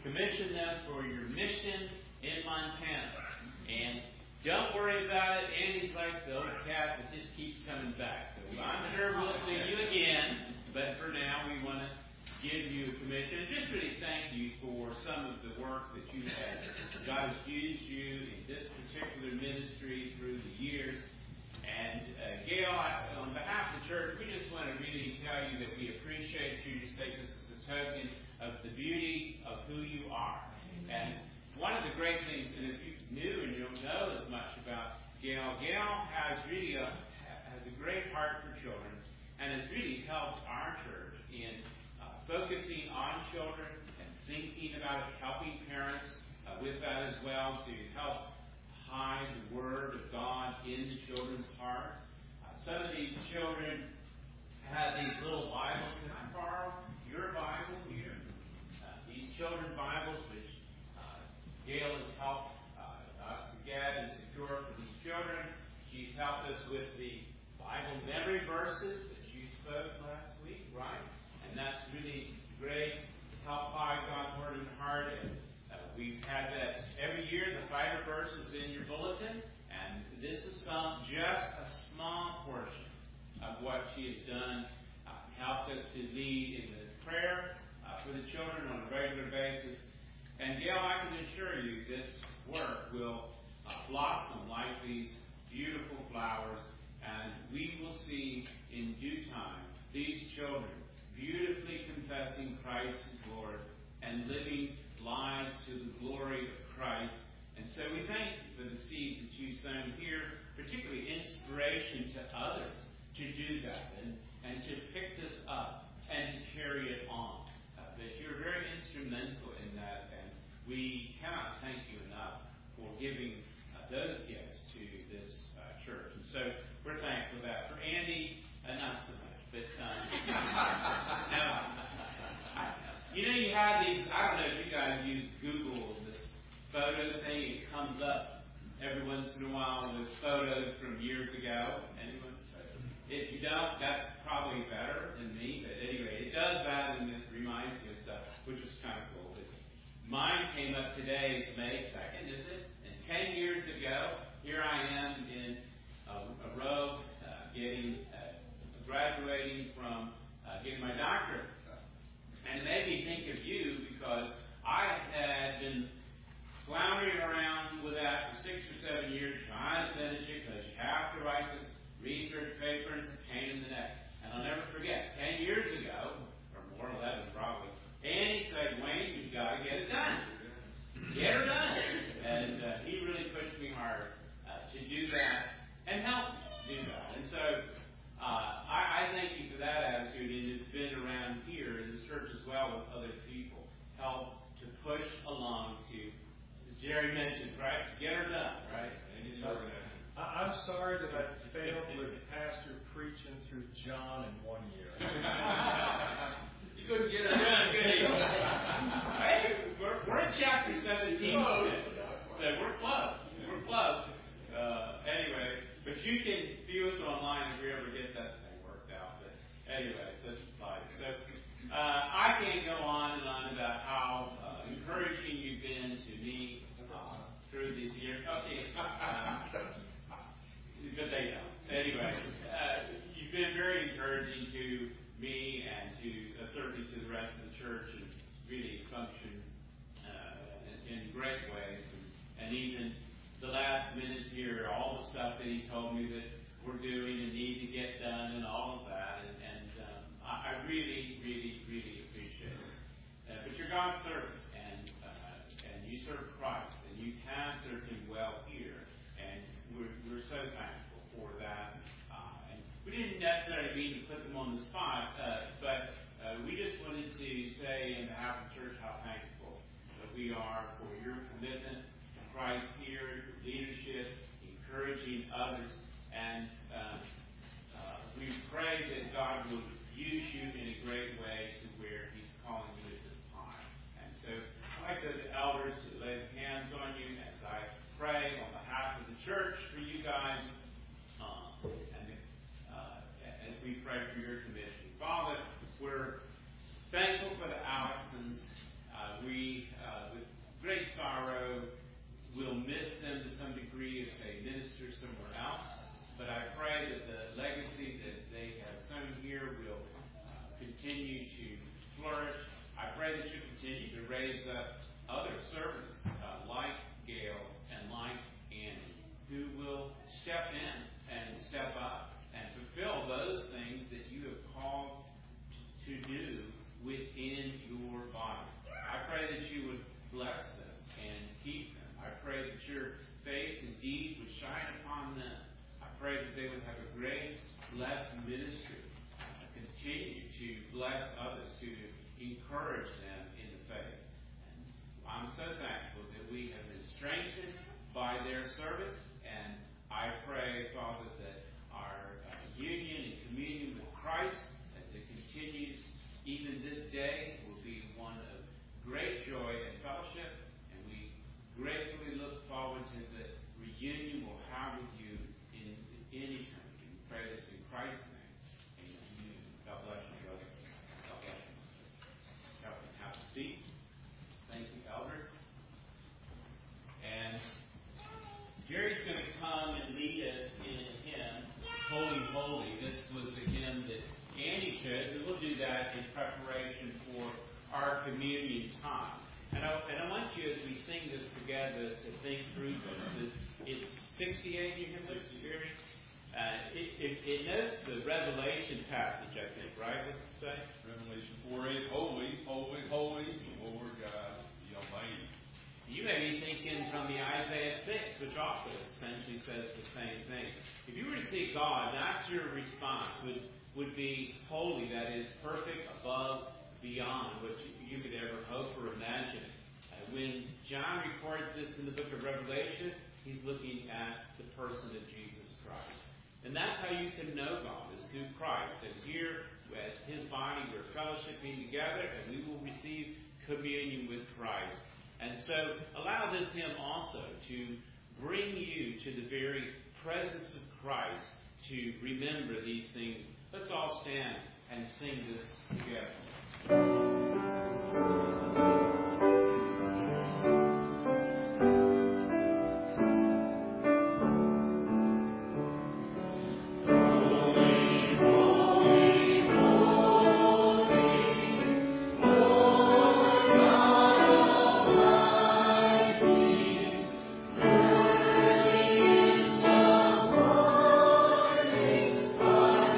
commissioned them for your mission in Montana. And don't worry about it. Andy's like the old cat that just keeps coming back. So I'm sure we'll see you again. But for now, we want to give you a commission. And just really thank you for some of the work that you had. God has used you in this particular ministry through the years. And Gail, on behalf of the church, we just want to really tell you that we appreciate you. Just take this as a token of the beauty of who you are. And one of the great things, and if you knew and you don't know as much about Gail has really has a great heart for children and has really helped our church in focusing on children and thinking about helping parents with that as well to help hide the Word of God into children's hearts. Some of these children have these little Bibles. Can I borrow your Bible here? These children's Bibles, which Gail has helped us to get and secure for these children. She's helped us with the Bible memory verses that you spoke last week, right? And that's really great to help hide God's Word in the heart. And we've had that every year, the Bible verses in your bulletin. And this is just a small portion of what she has done. Helped us to lead in the prayer for the children on a regular basis. And Gail, I can assure you this work will blossom like these beautiful flowers, and we will see in due time these children beautifully confessing Christ as Lord and living lives to the glory of Christ. And so we thank you for the seeds that you've sown here, particularly inspiration to others to do that and to pick this up and to carry it on. That you're very instrumental in that, and we cannot thank you enough for giving those gifts to this church. And so we're thankful for that. For Andy, not so much. But you have these, I don't know if you guys use Google, this photo thing. It comes up every once in a while with photos from years ago. Anyone? If you don't, that's probably better than me. But anyway, it does that and it reminds me of stuff, which is kind of cool. But mine came up today. It's May 2nd, is it? And 10 years ago, here I am in a robe graduating from getting my doctorate. And it made me think of you because I had been floundering around with that for 6 or 7 years trying to finish it because you have to write this research paper and it's a pain in the neck. And I'll never forget, 10 years ago, or more, 11 probably, Andy said, Wayne, you've got to get it done. Get her done. And he really pushed me hard to do that and help me do that. And so I thank you for that attitude. It has been around here in this church as well with other people. Help to push along to, as Jerry mentioned, right? Get her done, right? I'm sorry that I failed with the pastor preaching through John in 1 year. You couldn't get her done, could you? Hey, we're in chapter 17. So we're close. We're close. Anyway, but you can view us online if we ever get that thing worked out. But anyway, that's life. So I can't go on and on about how encouraging you've been to me through these years. Okay. But they don't. Anyway, you've been very encouraging to me and to certainly to the rest of the church, and really function in great ways. And even the last minutes here, all the stuff that he told me that we're doing and need to get done, and all of that. And I really, really, really appreciate it. But you're God's servant, and you serve Christ, and you have served Him well here, and we're so thankful for that. And we didn't necessarily mean to put them on the spot, but we just wanted to say in behalf of the church how thankful that we are for your commitment to Christ here, your leadership, encouraging others, and we pray that God will use you in a great way to where He's calling you at this time. And so I'd like the elders to lay hands on you as I pray on behalf of the church for you guys, and as we pray for your commission. Father, we're thankful for the Alexsons. We somewhere else. But I pray that the legacy that they have sown here will continue to flourish. I pray that you continue to raise up other servants like Gail and like Andy, who will step in and step up and fulfill those things that you have called to do within your body. I pray that you would bless them and keep them. I pray that your face indeed would shine upon them. I pray that they would have a great, blessed ministry. Continue to bless others, to encourage them in the faith. And I'm so thankful that we have been strengthened by their service, and I pray, Father, that our union and communion with Christ, as it continues even this day, will be one of great joy and fellowship, and we gratefully look forward to the reunion we'll have with you in eternity. We pray this in Christ's name. Amen. God bless you, brother. God bless you, my sister. Y'all can have a seat. Thank you, elders. And Jerry's going to come and lead us in a hymn, Holy, Holy. This was the hymn that Andy chose, and we'll do that in preparation for our communion time. And I want you, as we sing this together, to think through this. It's 68, you have this Jerry? It notes the Revelation passage, I think, right? What's it say? Revelation 4:8, Holy, holy, holy, Lord God, the Almighty. You may be thinking from the Isaiah 6, which also essentially says the same thing. If you were to see God, that's your response, would be holy, that is perfect, above, beyond what you could ever hope or imagine. When John records this in the book of Revelation, he's looking at the person of Jesus Christ. And that's how you can know God, is through Christ. And here, as his body, we're fellowshipping together, and we will receive communion with Christ. And so, allow this hymn also to bring you to the very presence of Christ to remember these things. Let's all stand and sing this together.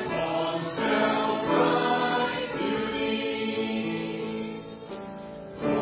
Oh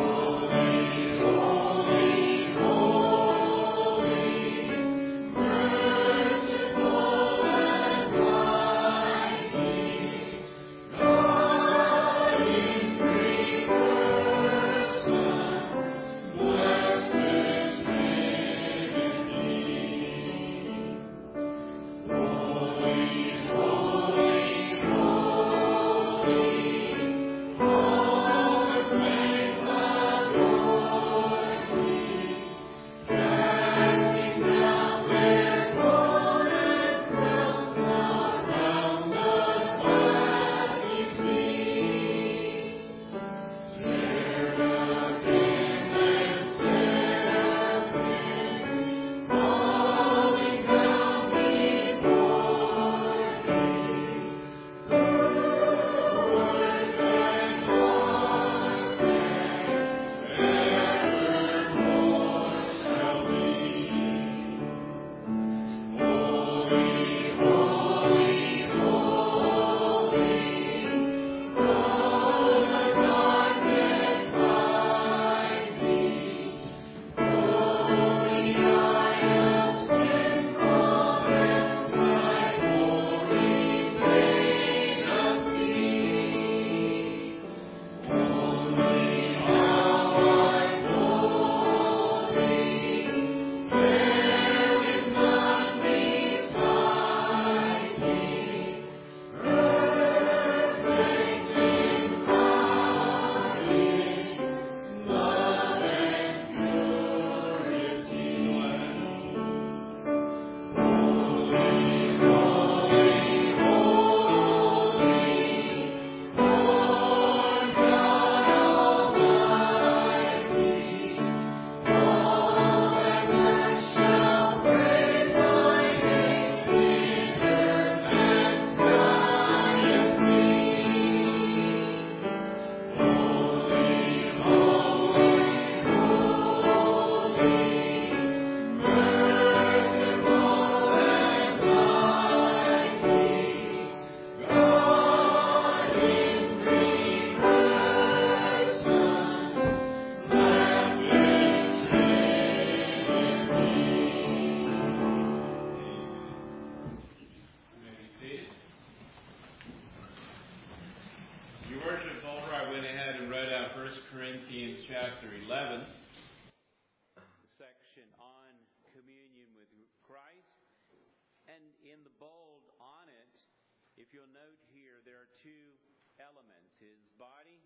chapter 11, section on communion with Christ. And in the bold on it, if you'll note here, there are two elements, his body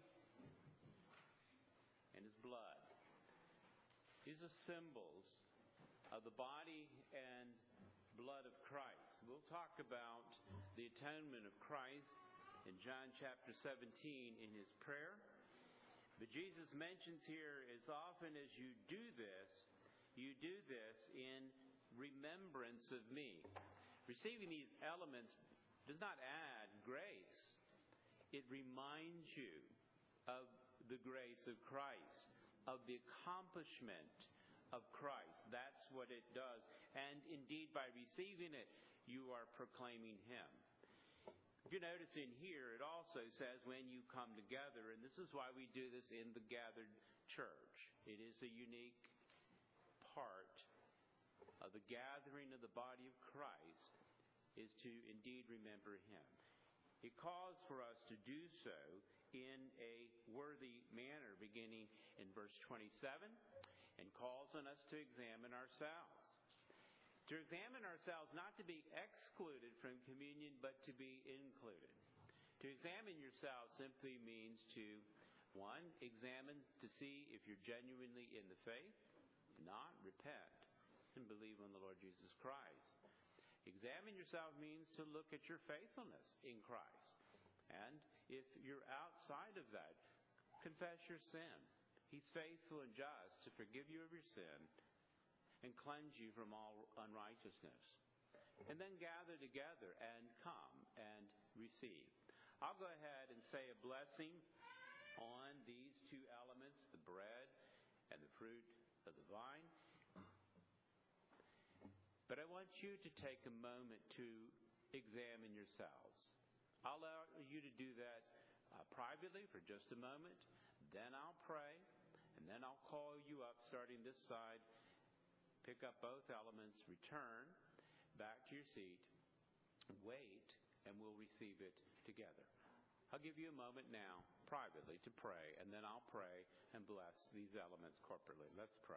and his blood. These are symbols of the body and blood of Christ. We'll talk about the atonement of Christ in John chapter 17 in his prayer. But Jesus mentions here, as often as you do this in remembrance of me. Receiving these elements does not add grace. It reminds you of the grace of Christ, of the accomplishment of Christ. That's what it does. And indeed, by receiving it, you are proclaiming Him. If you notice in here, it also says when you come together, and this is why we do this in the gathered church. It is a unique part of the gathering of the body of Christ is to indeed remember Him. It calls for us to do so in a worthy manner, beginning in verse 27, and calls on us to examine ourselves. To examine ourselves, not to be excluded from communion, but to be included. To examine yourself simply means to, one, examine to see if you're genuinely in the faith. If not, repent and believe on the Lord Jesus Christ. Examine yourself means to look at your faithfulness in Christ. And if you're outside of that, confess your sin. He's faithful and just to forgive you of your sin and cleanse you from all unrighteousness. And then gather together and come and receive. I'll go ahead and say a blessing on these two elements, the bread and the fruit of the vine. But I want you to take a moment to examine yourselves. I'll allow you to do that privately for just a moment. Then I'll pray, and then I'll call you up starting this side. Pick up both elements, return back to your seat, wait, and we'll receive it together. I'll give you a moment now, privately, to pray, and then I'll pray and bless these elements corporately. Let's pray.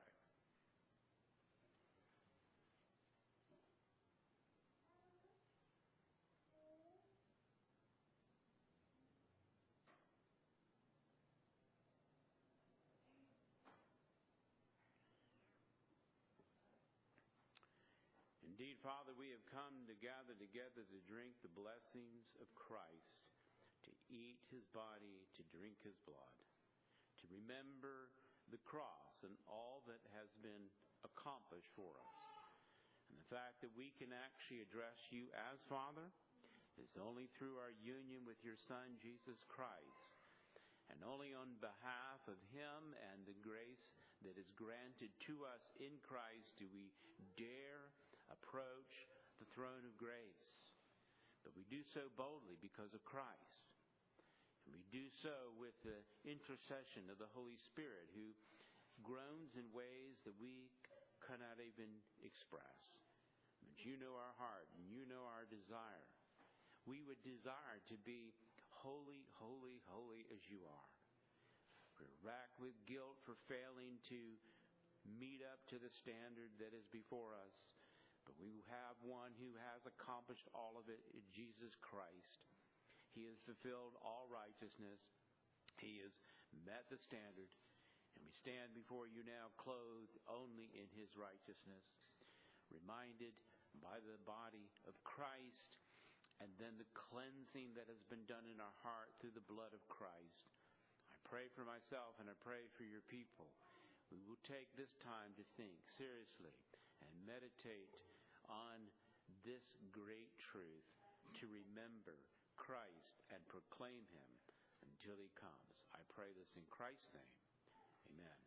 Indeed, Father, we have come to gather together to drink the blessings of Christ, to eat His body, to drink His blood, to remember the cross and all that has been accomplished for us. And the fact that we can actually address you as Father is only through our union with your Son, Jesus Christ. And only on behalf of Him and the grace that is granted to us in Christ do we dare approach the throne of grace. But we do so boldly because of Christ. And we do so with the intercession of the Holy Spirit, who groans in ways that we cannot even express. But you know our heart and you know our desire. We would desire to be holy, holy, holy as you are. We're racked with guilt for failing to meet up to the standard that is before us. But we have one who has accomplished all of it in Jesus Christ. He has fulfilled all righteousness. He has met the standard. And we stand before you now clothed only in His righteousness, reminded by the body of Christ, and then the cleansing that has been done in our heart through the blood of Christ. I pray for myself and I pray for your people. We will take this time to think seriously and meditate on this great truth, to remember Christ and proclaim Him until He comes. I pray this in Christ's name. Amen.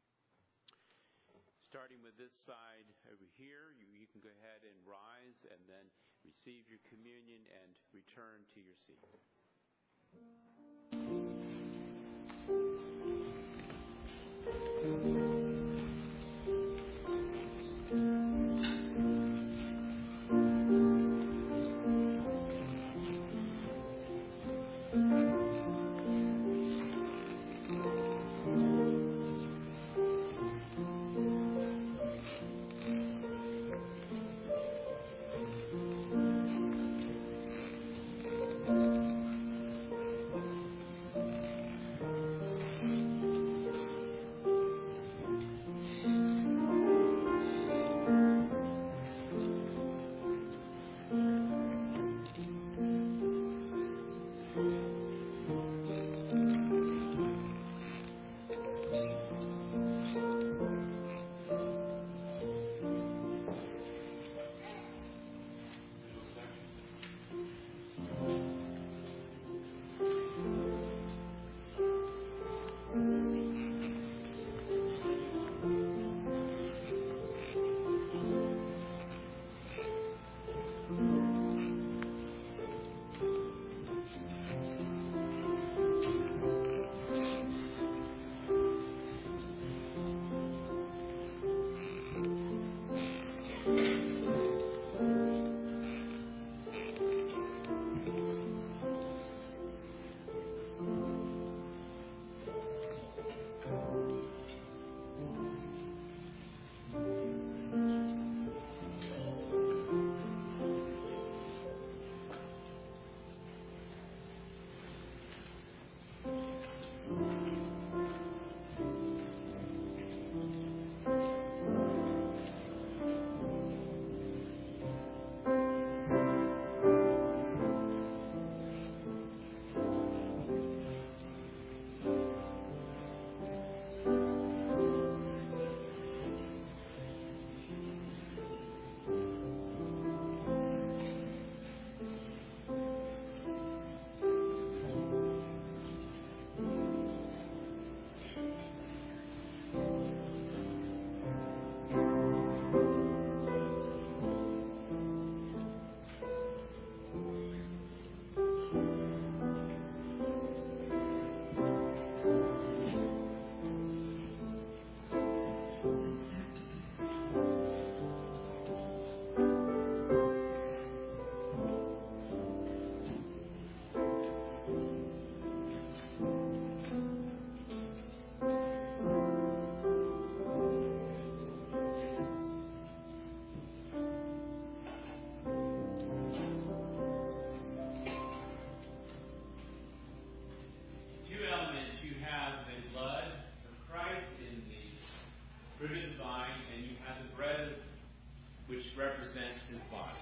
Starting with this side over here, you can go ahead and rise and then receive your communion and return to your seat. fruit of the vine, and you have the bread which represents his body.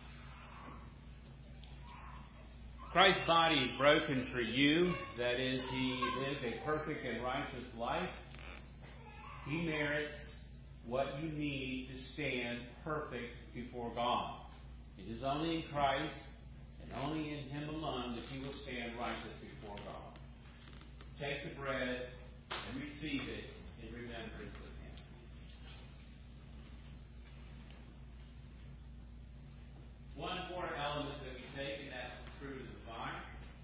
Christ's body is broken for you. That is, he lived a perfect and righteous life. He merits what you need to stand perfect before God. It is only in Christ and only in him alone that you will stand righteous before God. Take the bread and receive it in remembrance of him. One more element that we take, and that's the fruit of the vine.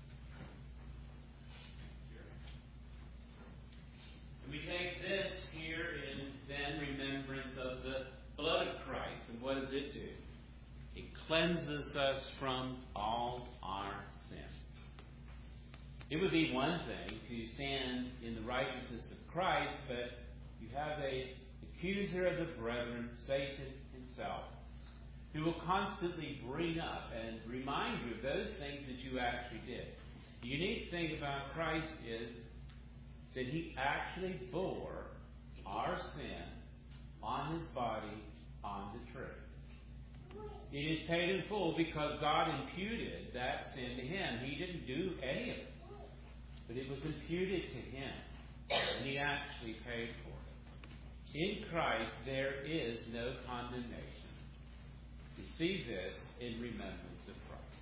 And we take this here in then remembrance of the blood of Christ. And what does it do? It cleanses us from all our sin. It would be one thing to stand in the righteousness of Christ, but you have an accuser of the brethren, Satan himself, who will constantly bring up and remind you of those things that you actually did. The unique thing about Christ is that he actually bore our sin on his body on the tree. It is paid in full because God imputed that sin to him. He didn't do any of it, but it was imputed to him, and he actually paid for it. In Christ there is no condemnation. Receive this in remembrance of Christ.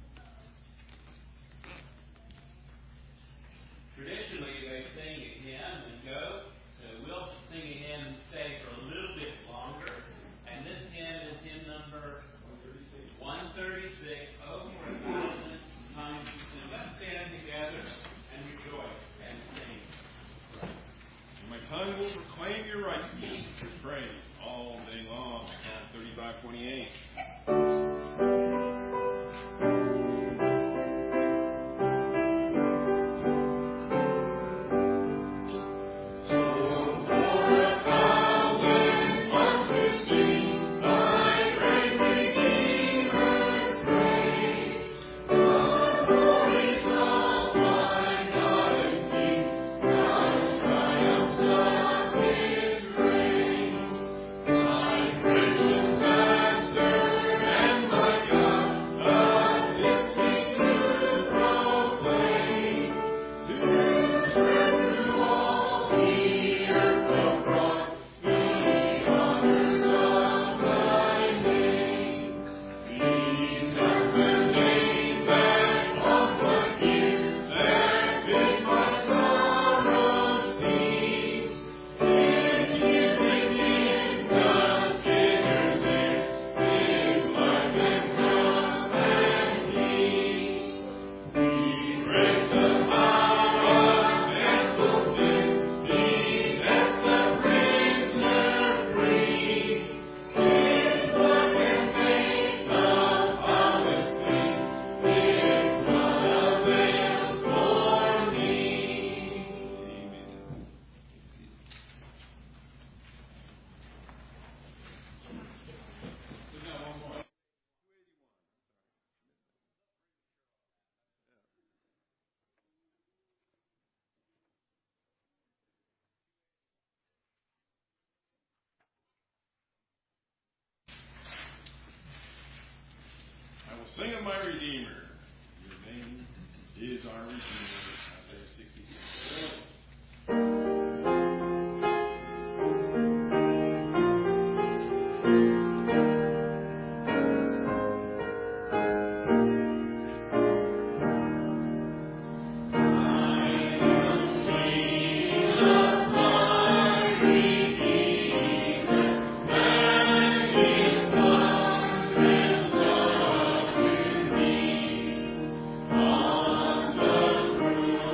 Traditionally, they sing a hymn and go, so we'll sing a hymn and stay for a little bit longer. And this hymn is hymn number 136, over 1,000 times. So let's stand together and rejoice and sing. My tongue will proclaim your righteousness, your praise, all day long. Psalm 35:28. Sing of my Redeemer. Your name is our Redeemer. Isaiah 66. On the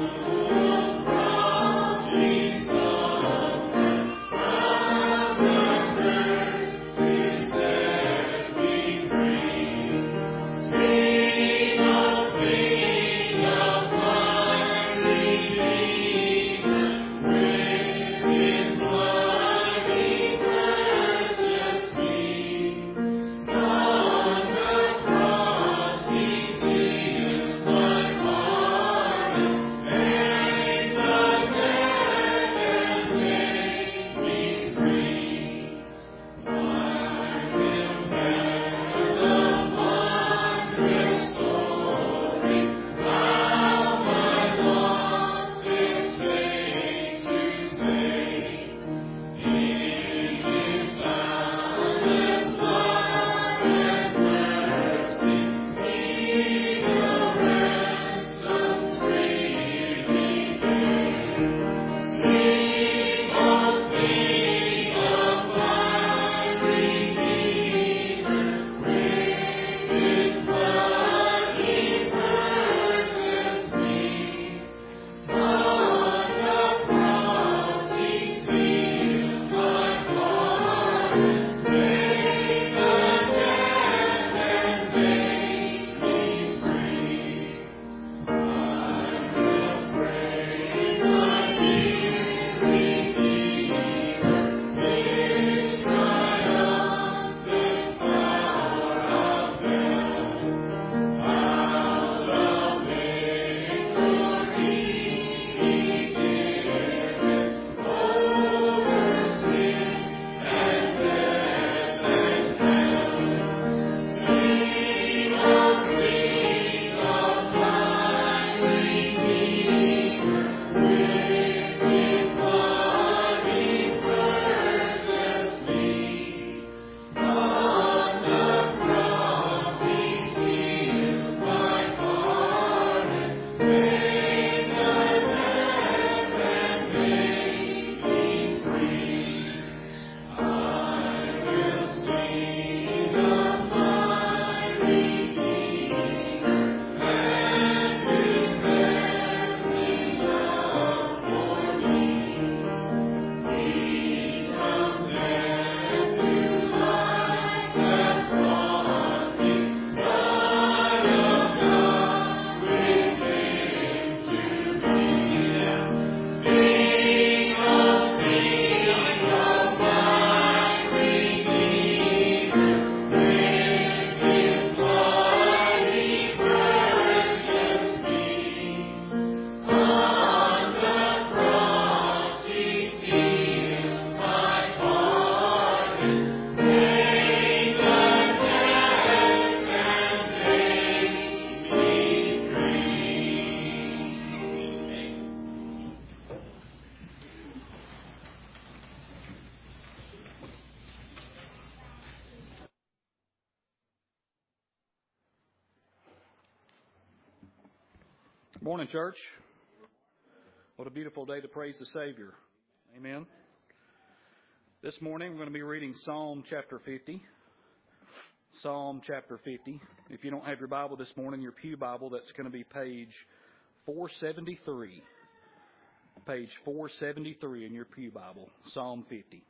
Good morning, church. What a beautiful day to praise the Savior. Amen. This morning we're going to be reading Psalm chapter 50. Psalm chapter 50. If you don't have your Bible this morning, your pew Bible, that's going to be page 473. Page 473 in your pew Bible, Psalm 50.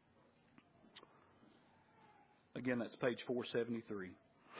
Again, that's page 473.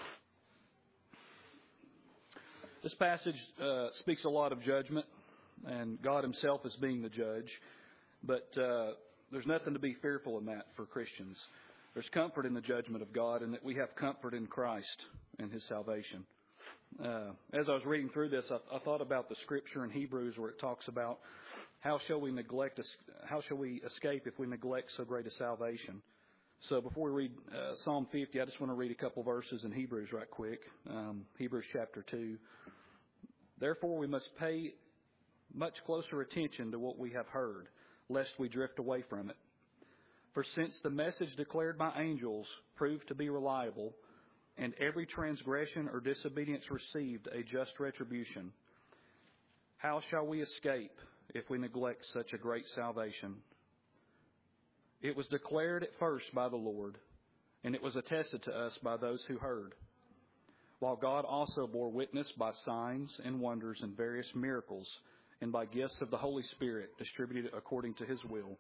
This passage speaks a lot of judgment, and God himself is being the judge. But there's nothing to be fearful in that for Christians. There's comfort in the judgment of God, and that we have comfort in Christ and his salvation. As I was reading through this, I thought about the scripture in Hebrews where it talks about how shall we escape if we neglect so great a salvation. So before we read Psalm 50, I just want to read a couple verses in Hebrews right quick. Hebrews chapter 2. Therefore we must pay much closer attention to what we have heard, lest we drift away from it. For since the message declared by angels proved to be reliable, and every transgression or disobedience received a just retribution, how shall we escape if we neglect such a great salvation? It was declared at first by the Lord, and it was attested to us by those who heard, while God also bore witness by signs and wonders and various miracles, and by gifts of the Holy Spirit distributed according to his will.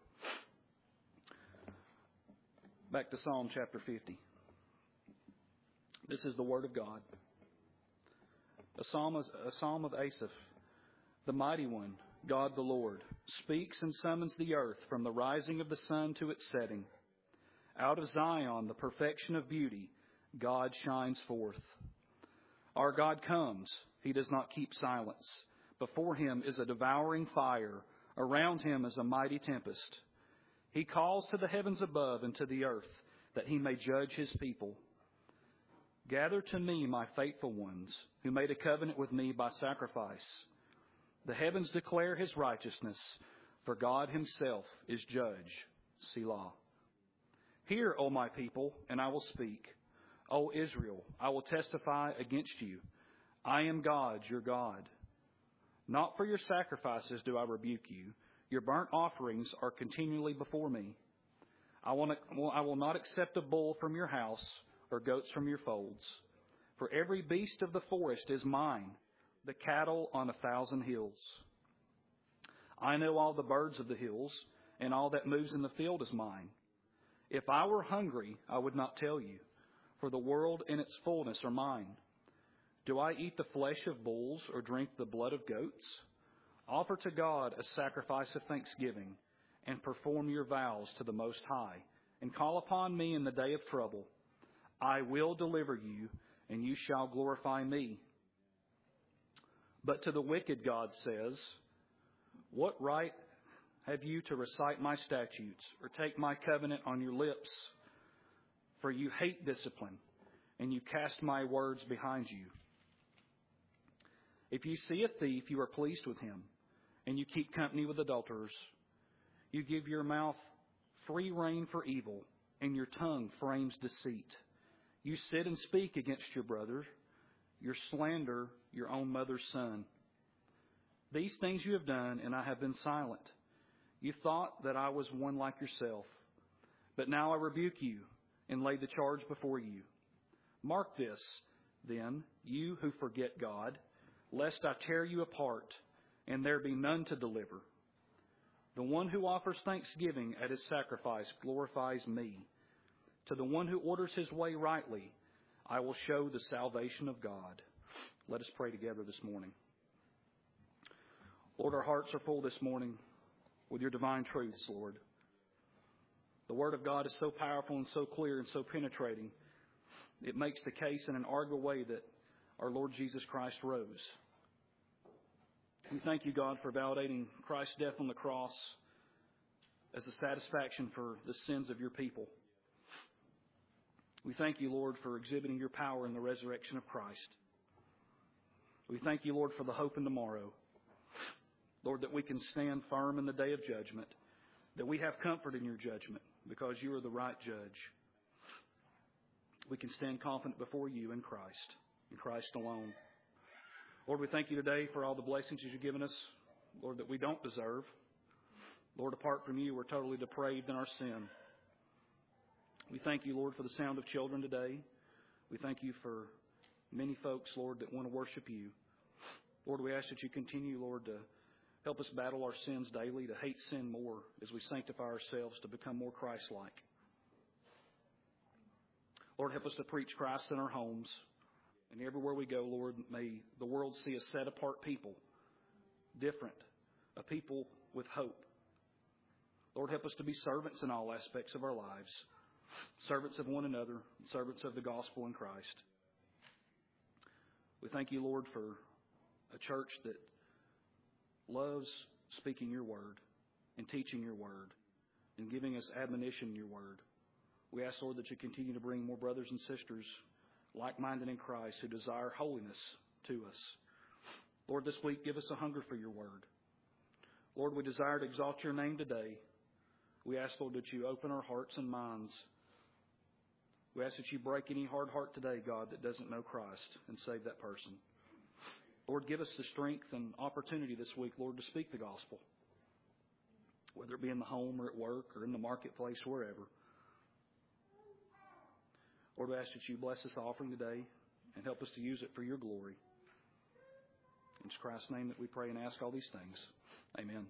Back to Psalm chapter 50. This is the word of God. A psalm of Asaph. The mighty one, God the Lord, speaks and summons the earth from the rising of the sun to its setting. Out of Zion, the perfection of beauty, God shines forth. Our God comes. He does not keep silence. Before him is a devouring fire. Around him is a mighty tempest. He calls to the heavens above and to the earth, that he may judge his people. Gather to me, my faithful ones, who made a covenant with me by sacrifice. The heavens declare his righteousness, for God himself is judge. Selah. Hear, O my people, and I will speak. O Israel, I will testify against you. I am God, your God. Not for your sacrifices do I rebuke you. Your burnt offerings are continually before me. I will not accept a bull from your house or goats from your folds. For every beast of the forest is mine, the cattle on 1,000 hills. I know all the birds of the hills, and all that moves in the field is mine. If I were hungry, I would not tell you, for the world and its fullness are mine. Do I eat the flesh of bulls or drink the blood of goats? Offer to God a sacrifice of thanksgiving, and perform your vows to the Most High, and call upon me in the day of trouble. I will deliver you, and you shall glorify me. But to the wicked, God says, what right have you to recite my statutes or take my covenant on your lips? For you hate discipline, and you cast my words behind you. If you see a thief, you are pleased with him, and you keep company with adulterers. You give your mouth free rein for evil, and your tongue frames deceit. You sit and speak against your brother. You slander your own mother's son. These things you have done, and I have been silent. You thought that I was one like yourself. But now I rebuke you and lay the charge before you. Mark this, then, you who forget God, lest I tear you apart, and there be none to deliver. The one who offers thanksgiving at his sacrifice glorifies me. To the one who orders his way rightly, I will show the salvation of God. Let us pray together this morning. Lord, our hearts are full this morning with your divine truths, Lord. The Word of God is so powerful and so clear and so penetrating. It makes the case in an arguable way that our Lord Jesus Christ rose. We thank you, God, for validating Christ's death on the cross as a satisfaction for the sins of your people. We thank you, Lord, for exhibiting your power in the resurrection of Christ. We thank you, Lord, for the hope in tomorrow. Lord, that we can stand firm in the day of judgment, that we have comfort in your judgment because you are the right judge. We can stand confident before you in Christ alone. Lord, we thank you today for all the blessings you've given us, Lord, that we don't deserve. Lord, apart from you, we're totally depraved in our sin. We thank you, Lord, for the sound of children today. We thank you for many folks, Lord, that want to worship you. Lord, we ask that you continue, Lord, to help us battle our sins daily, to hate sin more as we sanctify ourselves to become more Christ-like. Lord, help us to preach Christ in our homes. And everywhere we go, Lord, may the world see a set-apart people, different, a people with hope. Lord, help us to be servants in all aspects of our lives, servants of one another, servants of the gospel in Christ. We thank you, Lord, for a church that loves speaking your word and teaching your word and giving us admonition in your word. We ask, Lord, that you continue to bring more brothers and sisters like-minded in Christ who desire holiness to us. Lord, this week, give us a hunger for your word. Lord, we desire to exalt your name today. We ask, Lord, that you open our hearts and minds. We ask that you break any hard heart today, God, that doesn't know Christ, and save that person. Lord, give us the strength and opportunity this week, Lord, to speak the gospel, whether it be in the home or at work or in the marketplace, wherever. Lord, we ask that you bless this offering today and help us to use it for your glory. In Christ's name that we pray and ask all these things. Amen.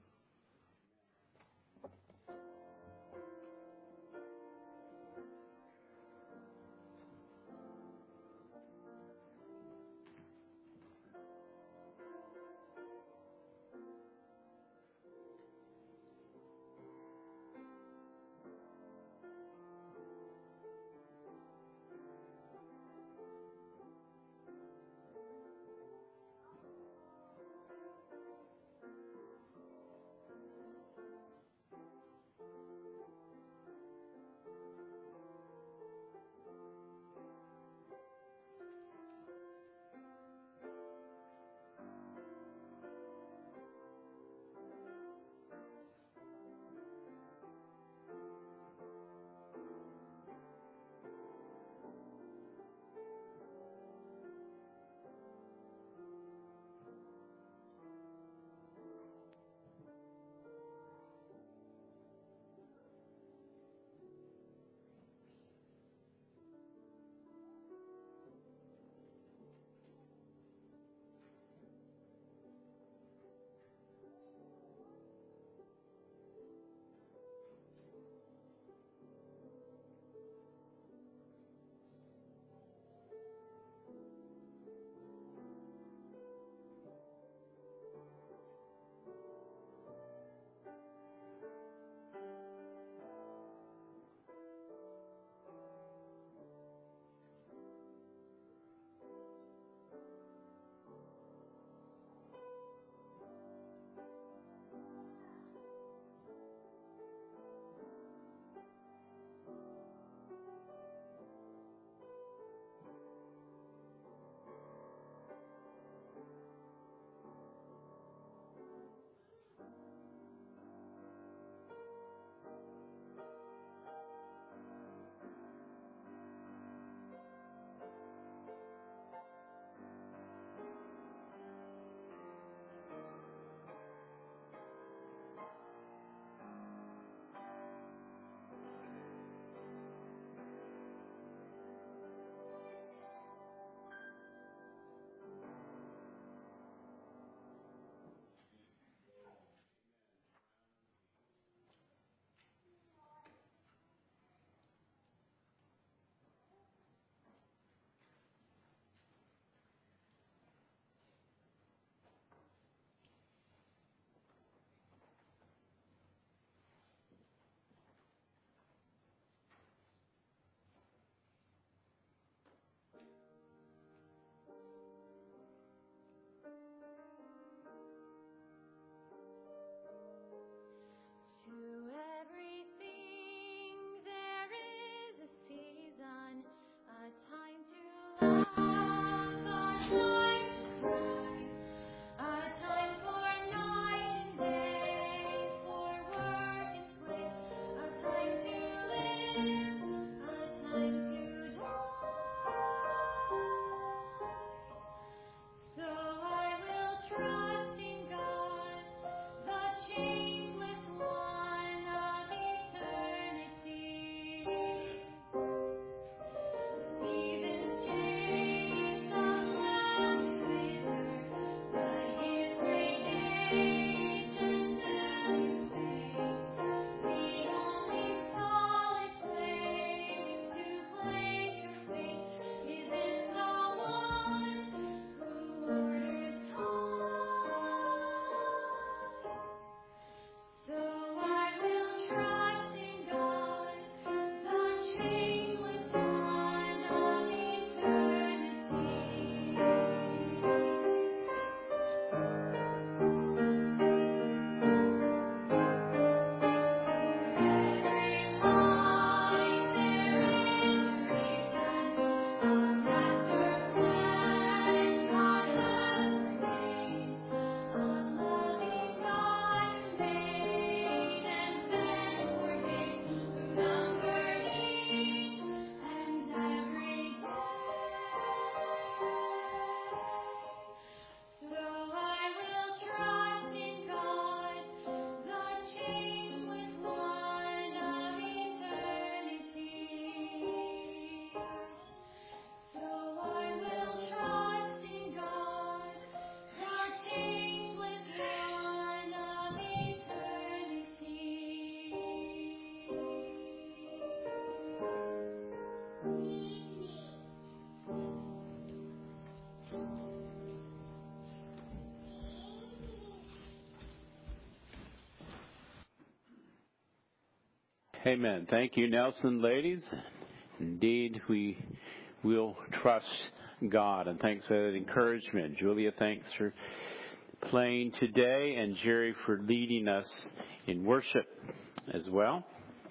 Amen. Thank you, Nelson, ladies. Indeed, we will trust God. And thanks for that encouragement. Julia, thanks for playing today. And Jerry for leading us in worship as well.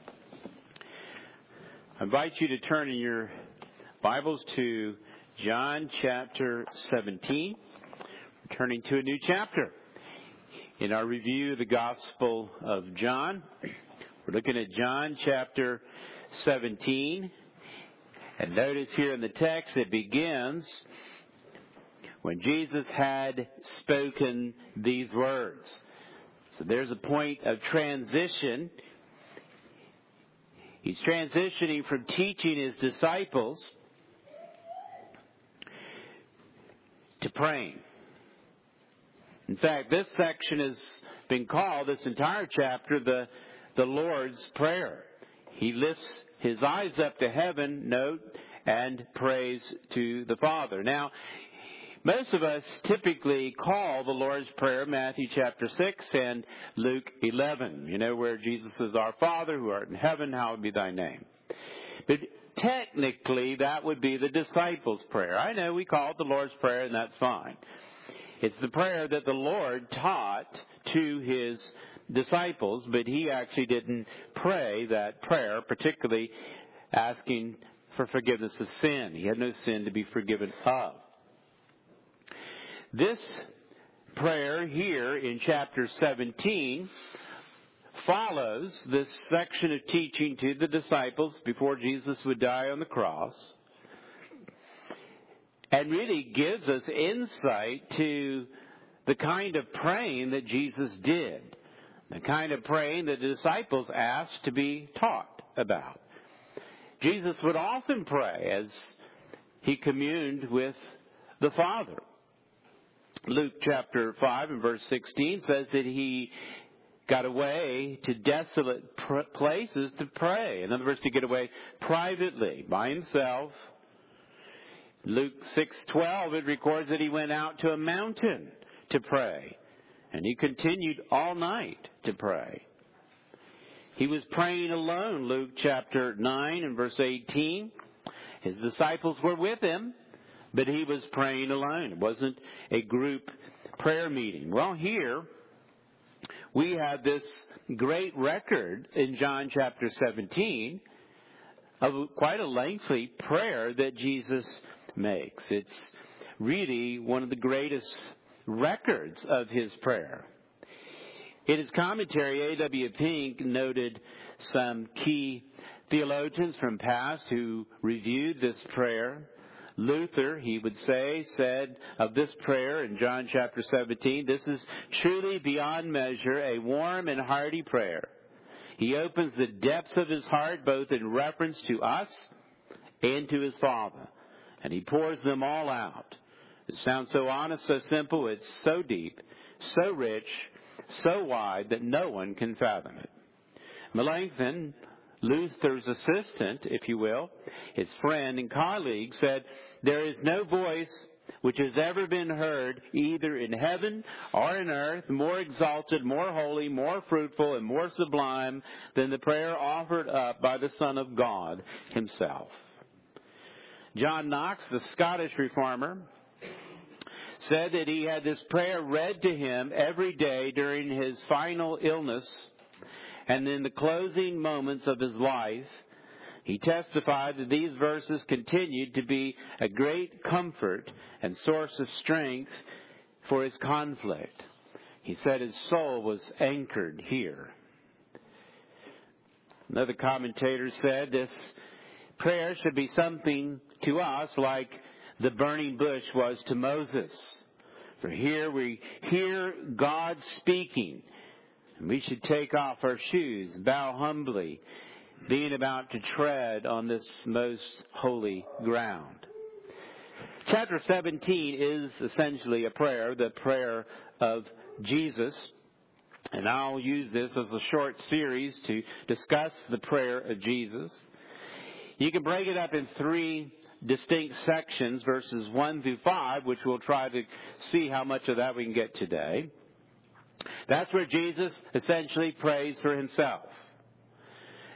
I invite you to turn in your Bibles to John chapter 17. We're turning to a new chapter in our review of the Gospel of John. We're looking at John chapter 17. And notice here in the text it begins when Jesus had spoken these words. So there's a point of transition. He's transitioning from teaching his disciples to praying. In fact, this section has been called, this entire chapter, the Lord's Prayer. He lifts his eyes up to heaven, note, and prays to the Father. Now, most of us typically call the Lord's Prayer Matthew chapter 6 and Luke 11. You know, where Jesus says, Our Father who art in heaven, hallowed be thy name. But technically, that would be the disciples' prayer. I know we call it the Lord's Prayer, and that's fine. It's the prayer that the Lord taught to his disciples, but he actually didn't pray that prayer, particularly asking for forgiveness of sin. He had no sin to be forgiven of. This prayer here in chapter 17 follows this section of teaching to the disciples before Jesus would die on the cross, and really gives us insight to the kind of praying that Jesus did, the kind of praying that the disciples asked to be taught about. Jesus would often pray as he communed with the Father. Luke chapter 5 and verse 16 says that he got away to desolate places to pray. In other words, to get away privately by himself. Luke 6:12, it records that he went out to a mountain to pray. And he continued all night to pray. He was praying alone, Luke chapter 9 and verse 18. His disciples were with him, but he was praying alone. It wasn't a group prayer meeting. Well, here we have this great record in John chapter 17 of quite a lengthy prayer that Jesus makes. It's really one of the greatest records of his prayer. In his commentary, A.W. Pink noted some key theologians from past who reviewed this prayer. Luther, he would say, said of this prayer in John chapter 17, this is truly beyond measure a warm and hearty prayer. He opens the depths of his heart both in reference to us and to his Father, and he pours them all out. It sounds so honest, so simple, it's so deep, so rich, so wide that no one can fathom it. Melanchthon, Luther's assistant, if you will, his friend and colleague, said, there is no voice which has ever been heard either in heaven or in earth more exalted, more holy, more fruitful, and more sublime than the prayer offered up by the Son of God himself. John Knox, the Scottish reformer, said that he had this prayer read to him every day during his final illness, and in the closing moments of his life, he testified that these verses continued to be a great comfort and source of strength for his conflict. He said his soul was anchored here. Another commentator said this prayer should be something to us like the burning bush was to Moses. For here we hear God speaking, and we should take off our shoes, bow humbly, being about to tread on this most holy ground. Chapter 17 is essentially a prayer, the prayer of Jesus. And I'll use this as a short series to discuss the prayer of Jesus. You can break it up in three distinct sections, verses 1 through 5, which we'll try to see how much of that we can get today. That's where Jesus essentially prays for himself.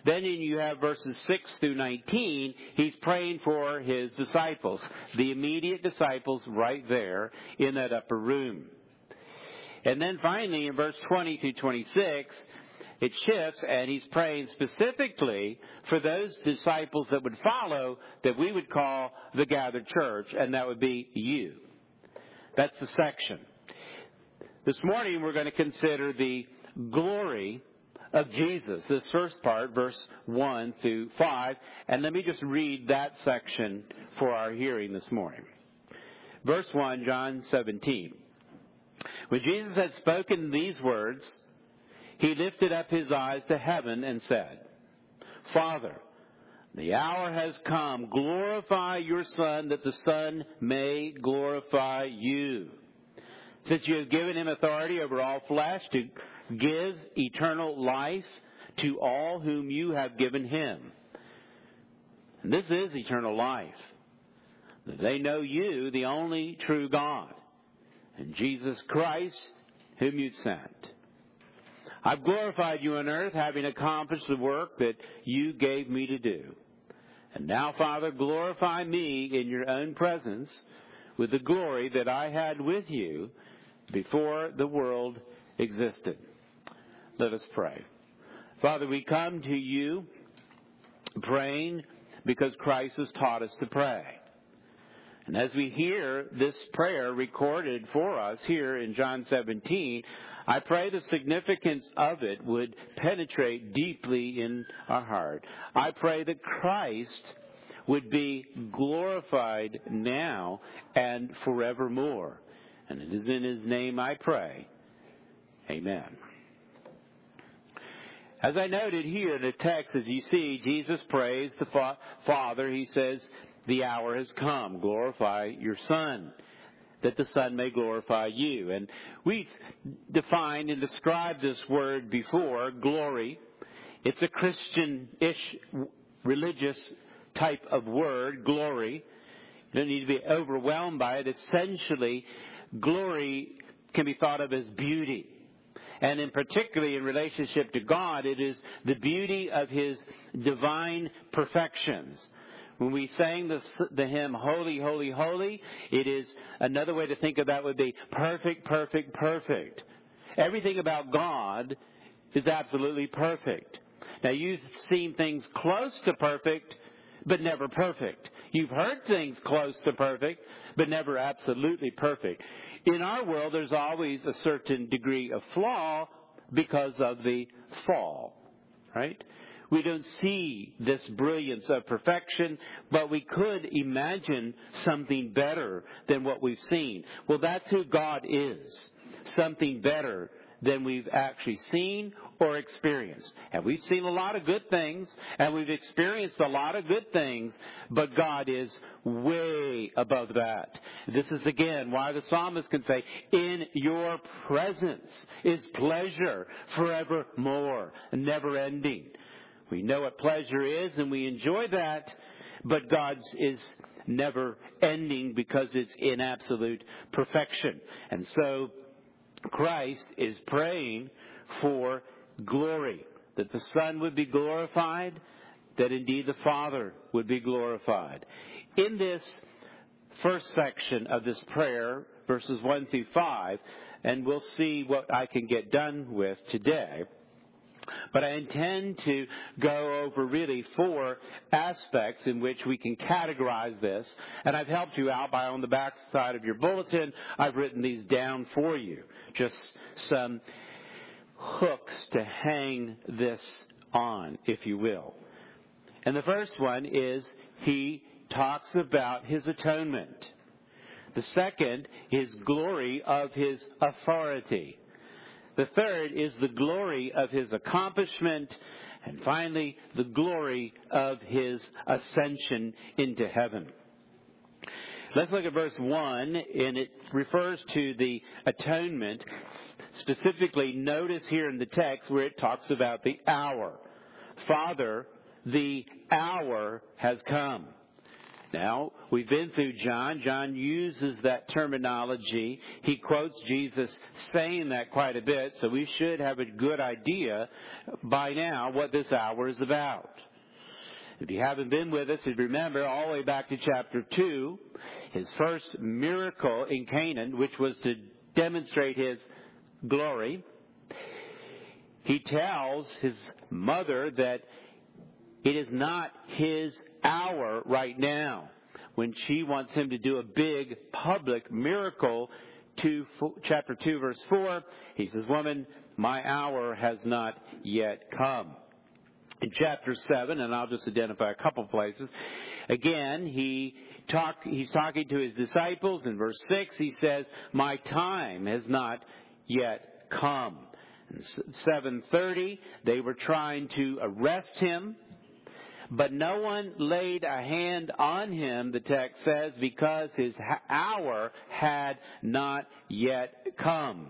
Then you have verses 6 through 19, he's praying for his disciples, the immediate disciples right there in that upper room. And then finally in verse 20 through 26, it shifts and he's praying specifically for those disciples that would follow that we would call the gathered church, and that would be you. That's the section. This morning we're going to consider the glory of Jesus, this first part, verse 1 through 5. And let me just read that section for our hearing this morning. Verse 1, John 17. When Jesus had spoken these words, he lifted up his eyes to heaven and said, Father, the hour has come. Glorify your Son, that the Son may glorify you. Since you have given him authority over all flesh to give eternal life to all whom you have given him. And this is eternal life, that they know you, the only true God, and Jesus Christ, whom you sent. I've glorified you on earth, having accomplished the work that you gave me to do. And now, Father, glorify me in your own presence with the glory that I had with you before the world existed. Let us pray. Father, we come to you praying because Christ has taught us to pray. And as we hear this prayer recorded for us here in John 17, I pray the significance of it would penetrate deeply in our heart. I pray that Christ would be glorified now and forevermore. And it is in his name I pray. Amen. As I noted here in the text, as you see, Jesus prays the Father. He says, the hour has come. Glorify your Son, that the Son may glorify you. And we've defined and described this word before, glory. It's a Christian-ish, religious type of word, glory. You don't need to be overwhelmed by it. Essentially, glory can be thought of as beauty. And in particularly in relationship to God, it is the beauty of his divine perfections. When we sang the hymn, Holy, Holy, Holy, it is another way to think of that would be perfect, perfect, perfect. Everything about God is absolutely perfect. Now, you've seen things close to perfect, but never perfect. You've heard things close to perfect, but never absolutely perfect. In our world, there's always a certain degree of flaw because of the fall, right? We don't see this brilliance of perfection, but we could imagine something better than what we've seen. Well, that's who God is, something better than we've actually seen or experienced. And we've seen a lot of good things, and we've experienced a lot of good things, but God is way above that. This is, again, why the psalmist can say, in your presence is pleasure forevermore, never ending. We know what pleasure is, and we enjoy that, but God's is never ending because it's in absolute perfection. And so Christ is praying for glory, that the Son would be glorified, that indeed the Father would be glorified. In this first section of this prayer, verses 1 through 5, and we'll see what I can get done with today, but I intend to go over really 4 aspects in which we can categorize this. And I've helped you out by on the back side of your bulletin. I've written these down for you. Just some hooks to hang this on, if you will. And the first one is he talks about his atonement. The second is glory of his authority. The third is the glory of his accomplishment. And finally, the glory of his ascension into heaven. Let's look at verse 1, and it refers to the atonement. Specifically, notice here in the text where it talks about the hour. Father, the hour has come. Now, we've been through John. John uses that terminology. He quotes Jesus saying that quite a bit, so we should have a good idea by now what this hour is about. If you haven't been with us, you remember all the way back to chapter 2, his first miracle in Canaan, which was to demonstrate his glory. He tells his mother that it is not his hour right now, when she wants him to do a big public miracle. Chapter 2, verse 4, he says, "Woman, my hour has not yet come." In chapter 7, and I'll just identify a couple places, again, he's talking to his disciples. In verse 6, he says, "My time has not yet come." In 7:30, they were trying to arrest him, but no one laid a hand on him, the text says, because his hour had not yet come.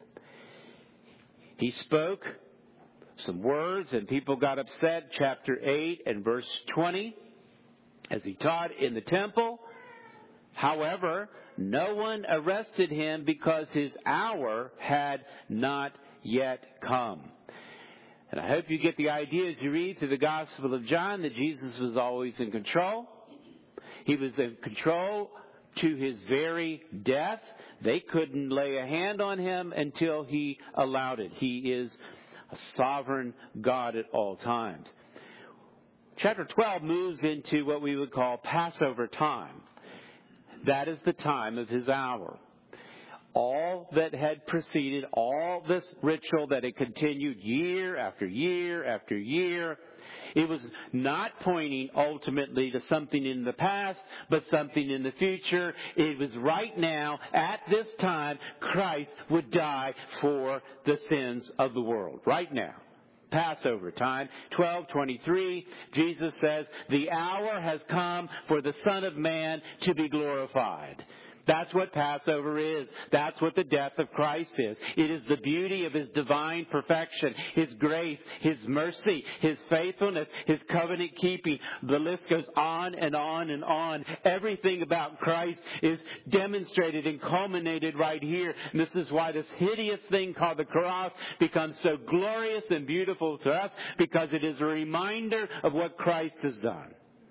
He spoke some words and people got upset. Chapter 8 and verse 20, as he taught in the temple. However, no one arrested him because his hour had not yet come. And I hope you get the idea as you read through the Gospel of John that Jesus was always in control. He was in control to his very death. They couldn't lay a hand on him until he allowed it. He is a sovereign God at all times. Chapter 12 moves into what we would call Passover time. That is the time of his hour. All that had preceded, all this ritual that had continued year after year after year, it was not pointing ultimately to something in the past, but something in the future. It was right now, at this time, Christ would die for the sins of the world. Right now. Passover time, 12:23, Jesus says, "The hour has come for the Son of Man to be glorified." That's what Passover is. That's what the death of Christ is. It is the beauty of His divine perfection, His grace, His mercy, His faithfulness, His covenant keeping. The list goes on and on and on. Everything about Christ is demonstrated and culminated right here. And this is why this hideous thing called the cross becomes so glorious and beautiful to us, because it is a reminder of what Christ has done.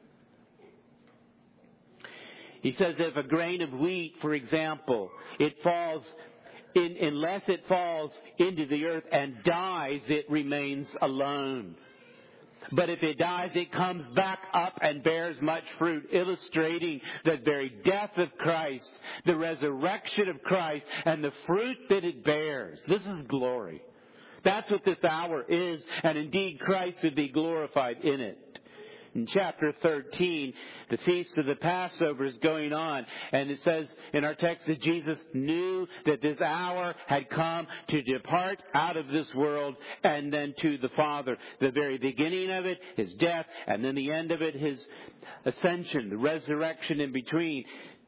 He says if a grain of wheat, for example, unless it falls into the earth and dies, it remains alone. But if it dies, it comes back up and bears much fruit, illustrating the very death of Christ, the resurrection of Christ, and the fruit that it bears. This is glory. That's what this hour is, and indeed Christ would be glorified in it. In chapter 13, the feast of the Passover is going on, and it says in our text that Jesus knew that this hour had come to depart out of this world and then to the Father. The very beginning of it, His death, and then the end of it, His ascension, the resurrection in between.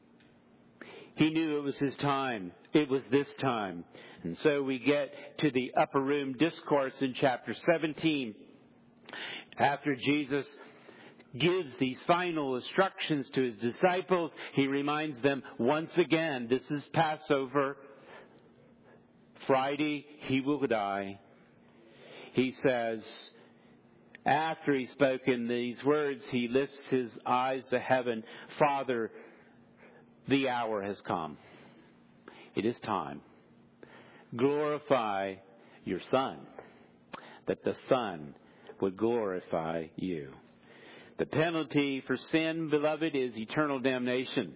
He knew it was His time. It was this time. And so we get to the upper room discourse in chapter 17. After Jesus gives these final instructions to His disciples, He reminds them once again, this is Passover. Friday, He will die. He says, after He's spoken these words, He lifts His eyes to heaven. Father, the hour has come. It is time. Glorify your Son, that the Son would glorify you. The penalty for sin, beloved, is eternal damnation.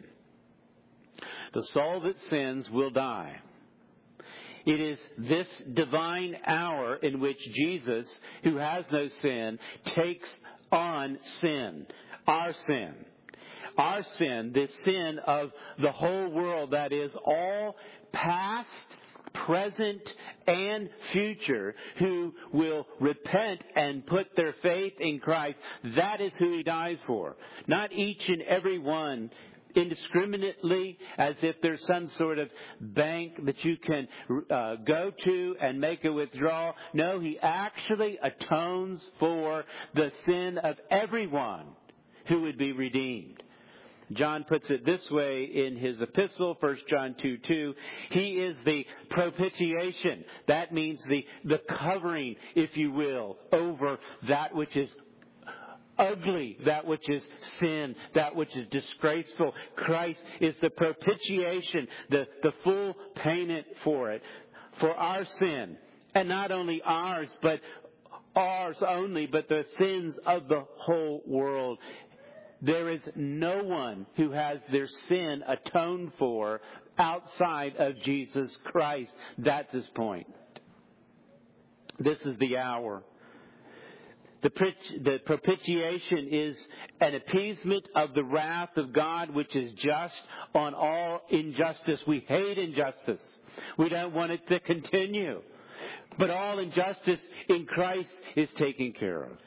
The soul that sins will die. It is this divine hour in which Jesus, who has no sin, takes on sin. Our sin. Our sin, the sin of the whole world, that is all past, present, and future, who will repent and put their faith in Christ. That is who He dies for. Not each and every one indiscriminately, as if there's some sort of bank that you can go to and make a withdrawal. No, He actually atones for the sin of everyone who would be redeemed. John puts it this way in his epistle, 1 John 2:2. He is the propitiation. That means the covering, if you will, over that which is ugly, that which is sin, that which is disgraceful. Christ is the propitiation, the full payment for it, for our sin. And not only ours, but ours only, but the sins of the whole world. There is no one who has their sin atoned for outside of Jesus Christ. That's his point. This is the hour. The propitiation is an appeasement of the wrath of God, which is just on all injustice. We hate injustice. We don't want it to continue. But all injustice in Christ is taken care of.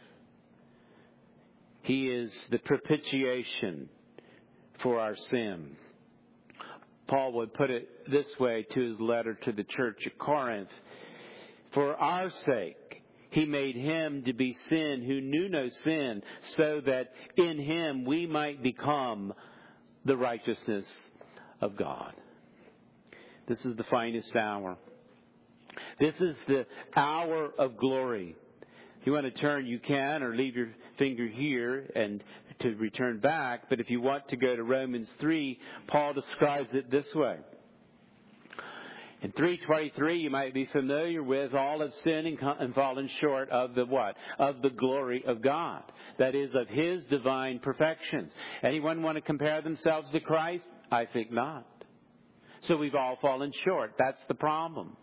He is the propitiation for our sin. Paul would put it this way to his letter to the church at Corinth. For our sake, he made him to be sin who knew no sin, so that in him we might become the righteousness of God. This is the finest hour. This is the hour of glory. If you want to turn, you can, or leave your finger here and to return back. But if you want to go to Romans 3, Paul describes it this way. In 3:23, you might be familiar with all have sinned and fallen short of the what? Of the glory of God. That is, of his divine perfections. Anyone want to compare themselves to Christ? I think not. So we've all fallen short. That's the problem.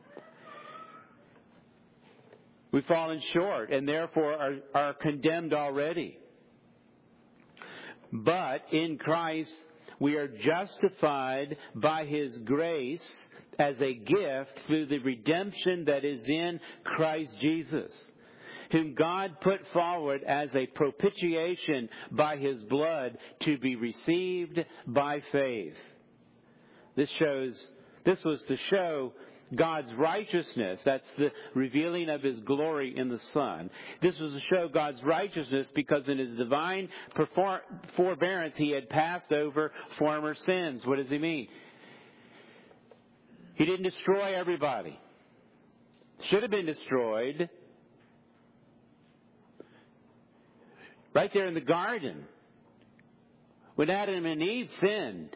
We've fallen short and therefore are condemned already. But in Christ, we are justified by his grace as a gift through the redemption that is in Christ Jesus, whom God put forward as a propitiation by his blood to be received by faith. This was to show God's righteousness. That's the revealing of his glory in the Son. This was to show God's righteousness because in his divine forbearance he had passed over former sins. What does he mean? He didn't destroy everybody. Should have been destroyed. Right there in the garden, when Adam and Eve sinned,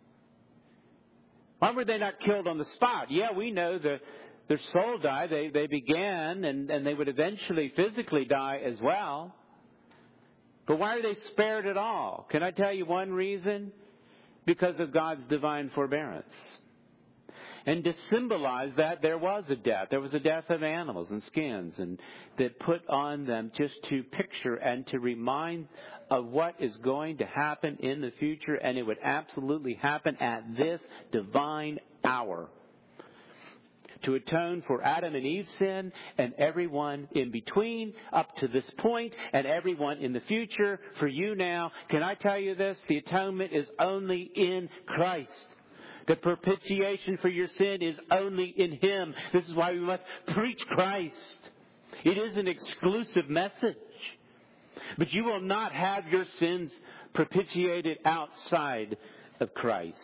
why were they not killed on the spot? Yeah, we know their soul died. They began, and they would eventually physically die as well. But why are they spared at all? Can I tell you one reason? Because of God's divine forbearance. And to symbolize that, there was a death. There was a death of animals and skins, and that put on them just to picture and to remind of what is going to happen in the future, and it would absolutely happen at this divine hour. To atone for Adam and Eve's sin and everyone in between up to this point and everyone in the future for you now. Can I tell you this? The atonement is only in Christ. The propitiation for your sin is only in him. This is why we must preach Christ. It is an exclusive message. But you will not have your sins propitiated outside of Christ.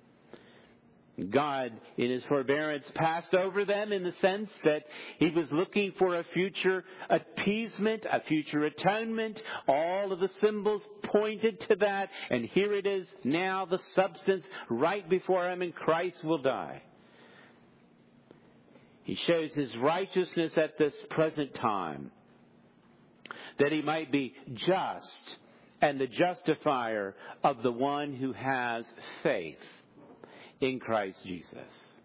God, in his forbearance, passed over them in the sense that he was looking for a future appeasement, a future atonement. All of the symbols pointed to that. And here it is now, the substance right before him, and Christ will die. He shows his righteousness at this present time, that he might be just and the justifier of the one who has faith in Christ Jesus.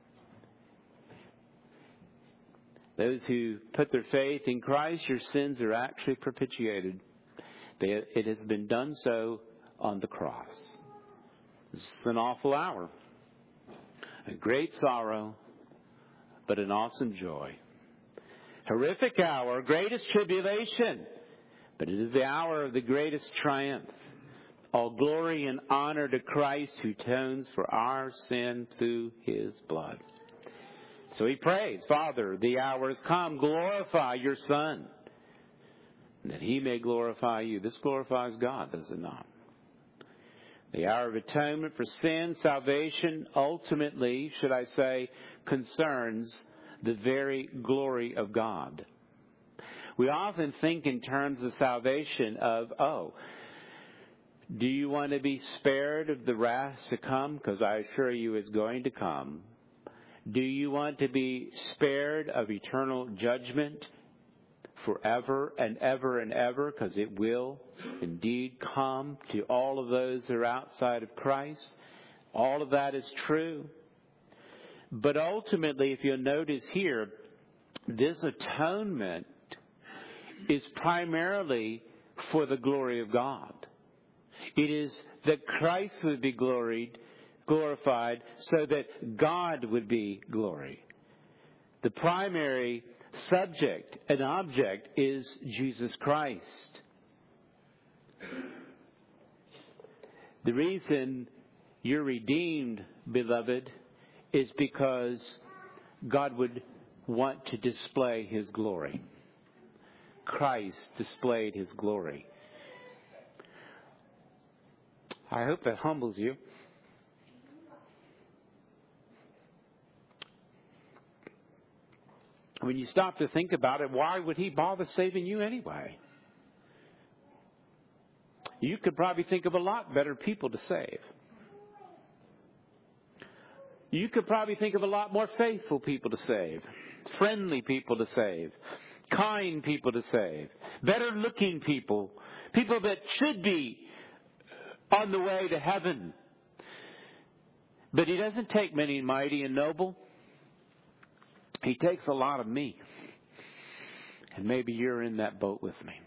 Those who put their faith in Christ, your sins are actually propitiated. It has been done so on the cross. This is an awful hour. A great sorrow, but an awesome joy. Horrific hour, greatest tribulation, but it is the hour of the greatest triumph. All glory and honor to Christ who atones for our sin through his blood. So he prays, Father, the hour has come. Glorify your Son, that he may glorify you. This glorifies God, does it not? The hour of atonement for sin, salvation, ultimately, should I say, concerns the very glory of God. We often think in terms of salvation of, do you want to be spared of the wrath to come? Because I assure you it's going to come. Do you want to be spared of eternal judgment forever and ever and ever? Because it will indeed come to all of those who are outside of Christ. All of that is true. But ultimately, if you'll notice here, this atonement is primarily for the glory of God. It is that Christ would be glorified so that God would be glorified. The primary subject and object is Jesus Christ. The reason you're redeemed, beloved, is because God would want to display His glory. Christ displayed His glory. I hope that humbles you. When you stop to think about it, why would He bother saving you anyway? You could probably think of a lot better people to save. You could probably think of a lot more faithful people to save, friendly people to save, kind people to save, better looking people, people that should be on the way to heaven. But He doesn't take many mighty and noble. He takes a lot of me. And maybe you're in that boat with me.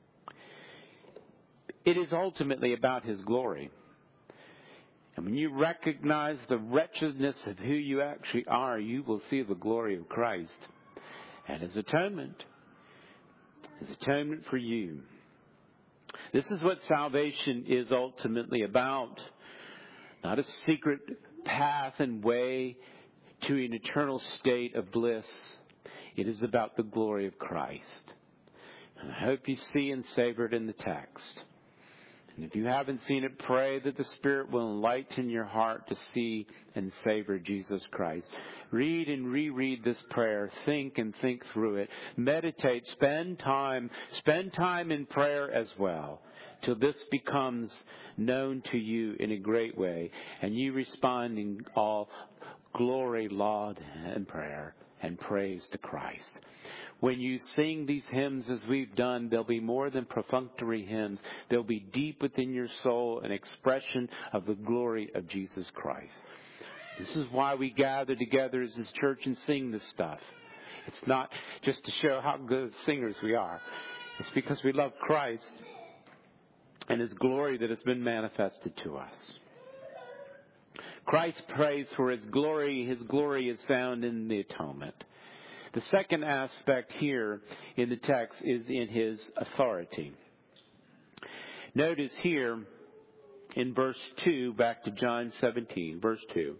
It is ultimately about His glory. And when you recognize the wretchedness of who you actually are, you will see the glory of Christ and His atonement. His atonement for you. This is what salvation is ultimately about. Not a secret path and way to an eternal state of bliss. It is about the glory of Christ. And I hope you see and savor it in the text. And if you haven't seen it, pray that the Spirit will enlighten your heart to see and savor Jesus Christ. Read and reread this prayer. Think and think through it. Meditate. Spend time in prayer as well, till this becomes known to you in a great way, and you respond in all glory, laud, and prayer and praise to Christ. When you sing these hymns as we've done, they'll be more than perfunctory hymns. They'll be deep within your soul, an expression of the glory of Jesus Christ. This is why we gather together as this church and sing this stuff. It's not just to show how good singers we are. It's because we love Christ and His glory that has been manifested to us. Christ prays for His glory. His glory is found in the atonement. The second aspect here in the text is in His authority. Notice here in verse 2, back to John 17, verse 2.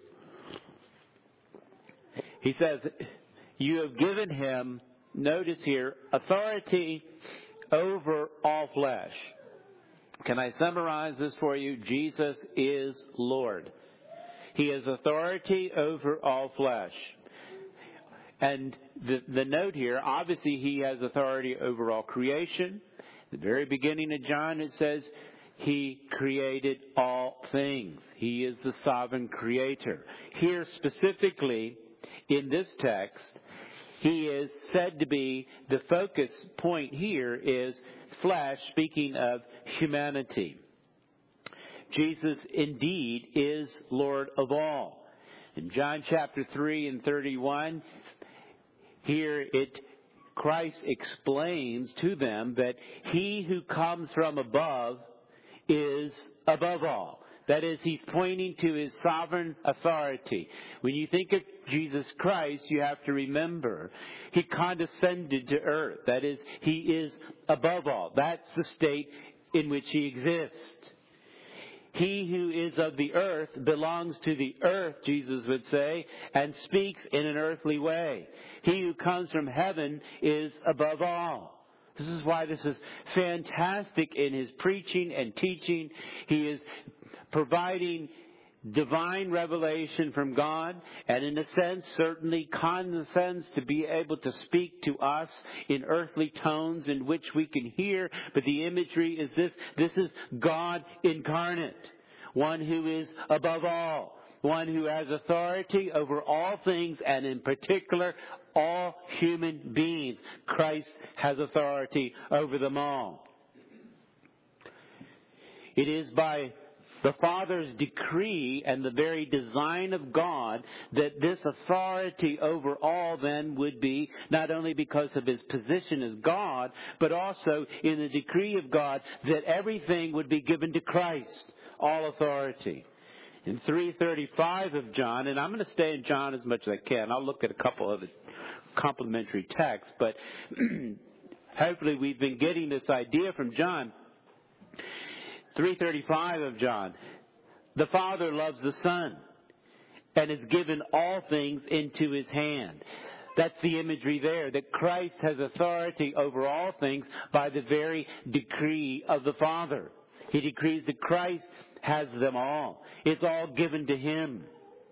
He says, you have given Him, notice here, authority over all flesh. Can I summarize this for you? Jesus is Lord. He has authority over all flesh. And the note here, obviously He has authority over all creation. At the very beginning of John it says He created all things. He is the sovereign creator. Here specifically in this text, He is said to be, the focus point here is flesh, speaking of humanity. Jesus indeed is Lord of all. In John chapter 3 and 31, here Christ explains to them that He who comes from above is above all. That is, He's pointing to His sovereign authority. When you think of Jesus Christ, you have to remember He condescended to earth. That is, He is above all. That's the state in which He exists. He who is of the earth belongs to the earth, Jesus would say, and speaks in an earthly way. He who comes from heaven is above all. This is why this is fantastic in His preaching and teaching. He is providing divine revelation from God, and in a sense certainly condescends to be able to speak to us in earthly tones in which we can hear. But the imagery is this. This is God incarnate, one who is above all, one who has authority over all things, and in particular all human beings. Christ has authority over them all. It is by the Father's decree and the very design of God that this authority over all then would be, not only because of His position as God, but also in the decree of God that everything would be given to Christ, all authority. In 3:35 of John, and I'm going to stay in John as much as I can. I'll look at a couple of the complementary texts, but hopefully we've been getting this idea from John. 3:35 of John. The Father loves the Son and has given all things into His hand. That's the imagery there, that Christ has authority over all things by the very decree of the Father. He decrees that Christ has them all. It's all given to Him.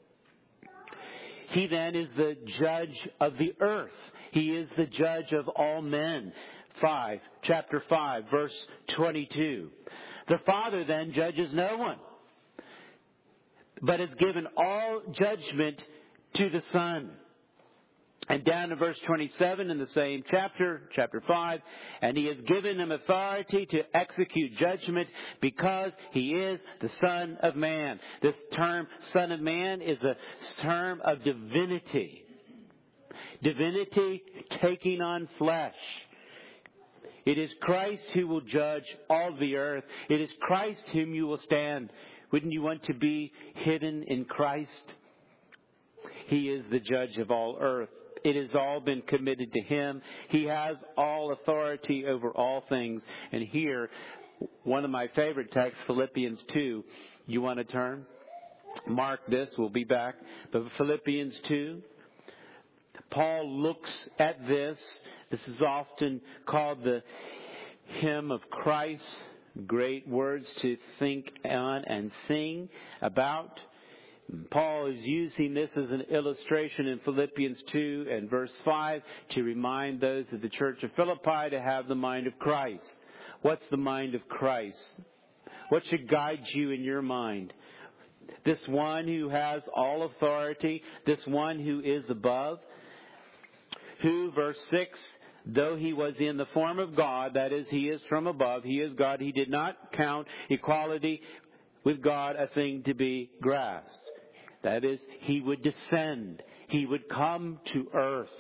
He then is the judge of the earth. He is the judge of all men. Chapter 5, verse 22. The Father then judges no one, but has given all judgment to the Son. And down to verse 27 in the same chapter 5, and He has given Him authority to execute judgment because He is the Son of Man. This term, Son of Man, is a term of divinity. Divinity taking on flesh. It is Christ who will judge all the earth. It is Christ whom you will stand. Wouldn't you want to be hidden in Christ? He is the judge of all earth. It has all been committed to Him. He has all authority over all things. And here, one of my favorite texts, Philippians 2. You want to turn? Mark this. We'll be back. But Philippians 2. Paul looks at this. This is often called the hymn of Christ. Great words to think on and sing about. Paul is using this as an illustration in Philippians 2 and verse 5 to remind those of the church of Philippi to have the mind of Christ. What's the mind of Christ? What should guide you in your mind? This one who has all authority, this one who is above, who, verse 6, though He was in the form of God, that is, He is from above, He is God, He did not count equality with God a thing to be grasped. That is, He would descend. He would come to earth.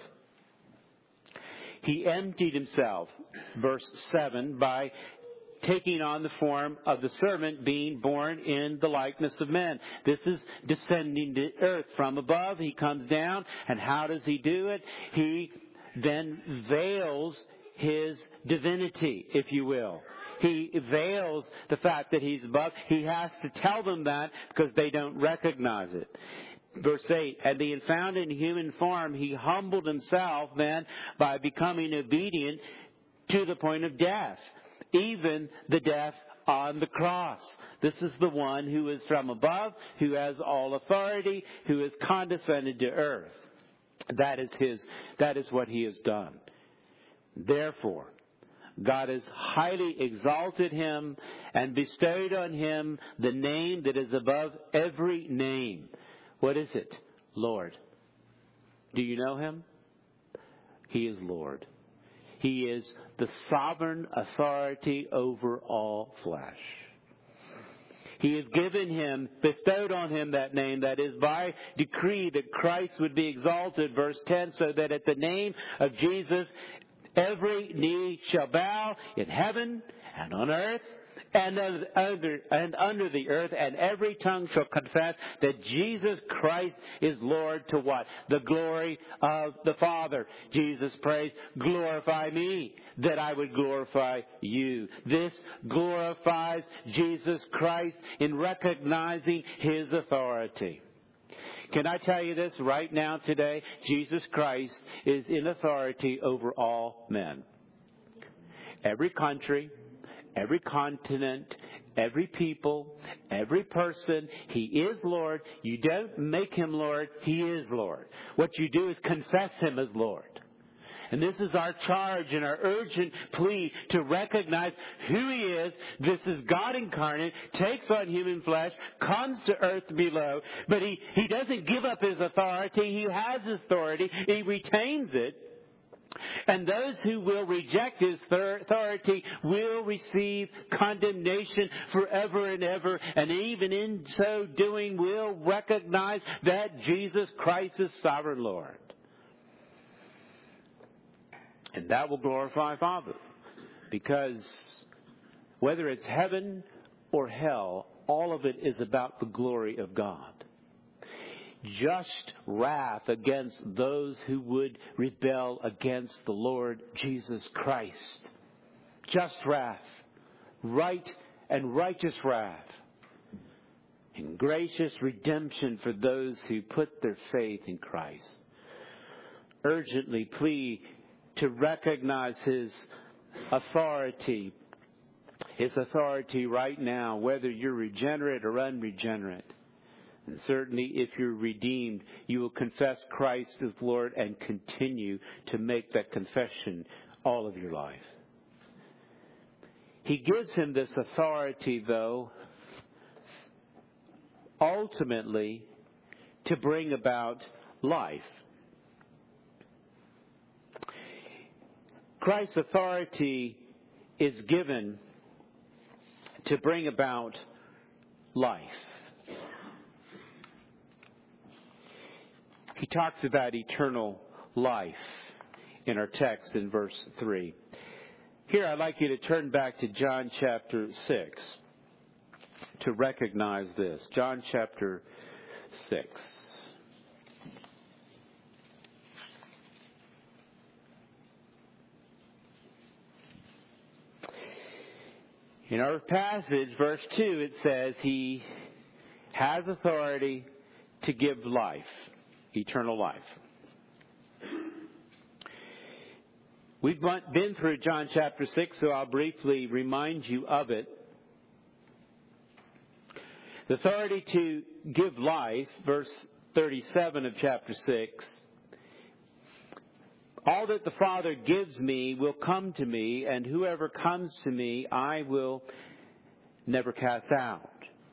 He emptied Himself, verse 7, by taking on the form of the servant, being born in the likeness of men. This is descending to earth from above. He comes down, and how does He do it? He then veils His divinity, if you will. He veils the fact that He's above. He has to tell them that because they don't recognize it. Verse 8, and being found in human form, He humbled Himself then by becoming obedient to the point of death, even the death on the cross. This is the one who is from above, who has all authority, who has condescended to earth. That is what He has done. Therefore, God has highly exalted Him and bestowed on Him the name that is above every name. What is it? Lord. Do you know Him? He is Lord. He is the sovereign authority over all flesh. He has given Him, bestowed on Him that name, that is by decree that Christ would be exalted, verse 10, so that at the name of Jesus every knee shall bow in heaven and on earth and under the earth, and every tongue shall confess that Jesus Christ is Lord to what? The glory of the Father. Jesus prays, glorify me, that I would glorify you. This glorifies Jesus Christ in recognizing His authority. Can I tell you this right now today? Jesus Christ is in authority over all men. Every country, every continent, every people, every person. He is Lord. You don't make Him Lord. He is Lord. What you do is confess Him as Lord. And this is our charge and our urgent plea to recognize who He is. This is God incarnate, takes on human flesh, comes to earth below. But He doesn't give up His authority. He has His authority. He retains it. And those who will reject His authority will receive condemnation forever and ever. And even in so doing will recognize that Jesus Christ is sovereign Lord. And that will glorify Father. Because whether it's heaven or hell, all of it is about the glory of God. Just wrath against those who would rebel against the Lord Jesus Christ. Just wrath. Right and righteous wrath. And gracious redemption for those who put their faith in Christ. Urgently plead to recognize His authority. His authority right now, whether you're regenerate or unregenerate. And certainly if you're redeemed, you will confess Christ as Lord and continue to make that confession all of your life. He gives Him this authority, though, ultimately to bring about life. Christ's authority is given to bring about life. He talks about eternal life in our text in verse 3. Here I'd like you to turn back to John chapter 6 to recognize this. John chapter 6. In our passage, verse 2, it says He has authority to give life, eternal life. We've been through John chapter 6, so I'll briefly remind you of it. The authority to give life, verse 37 of chapter 6. All that the Father gives me will come to me, and whoever comes to me I will never cast out.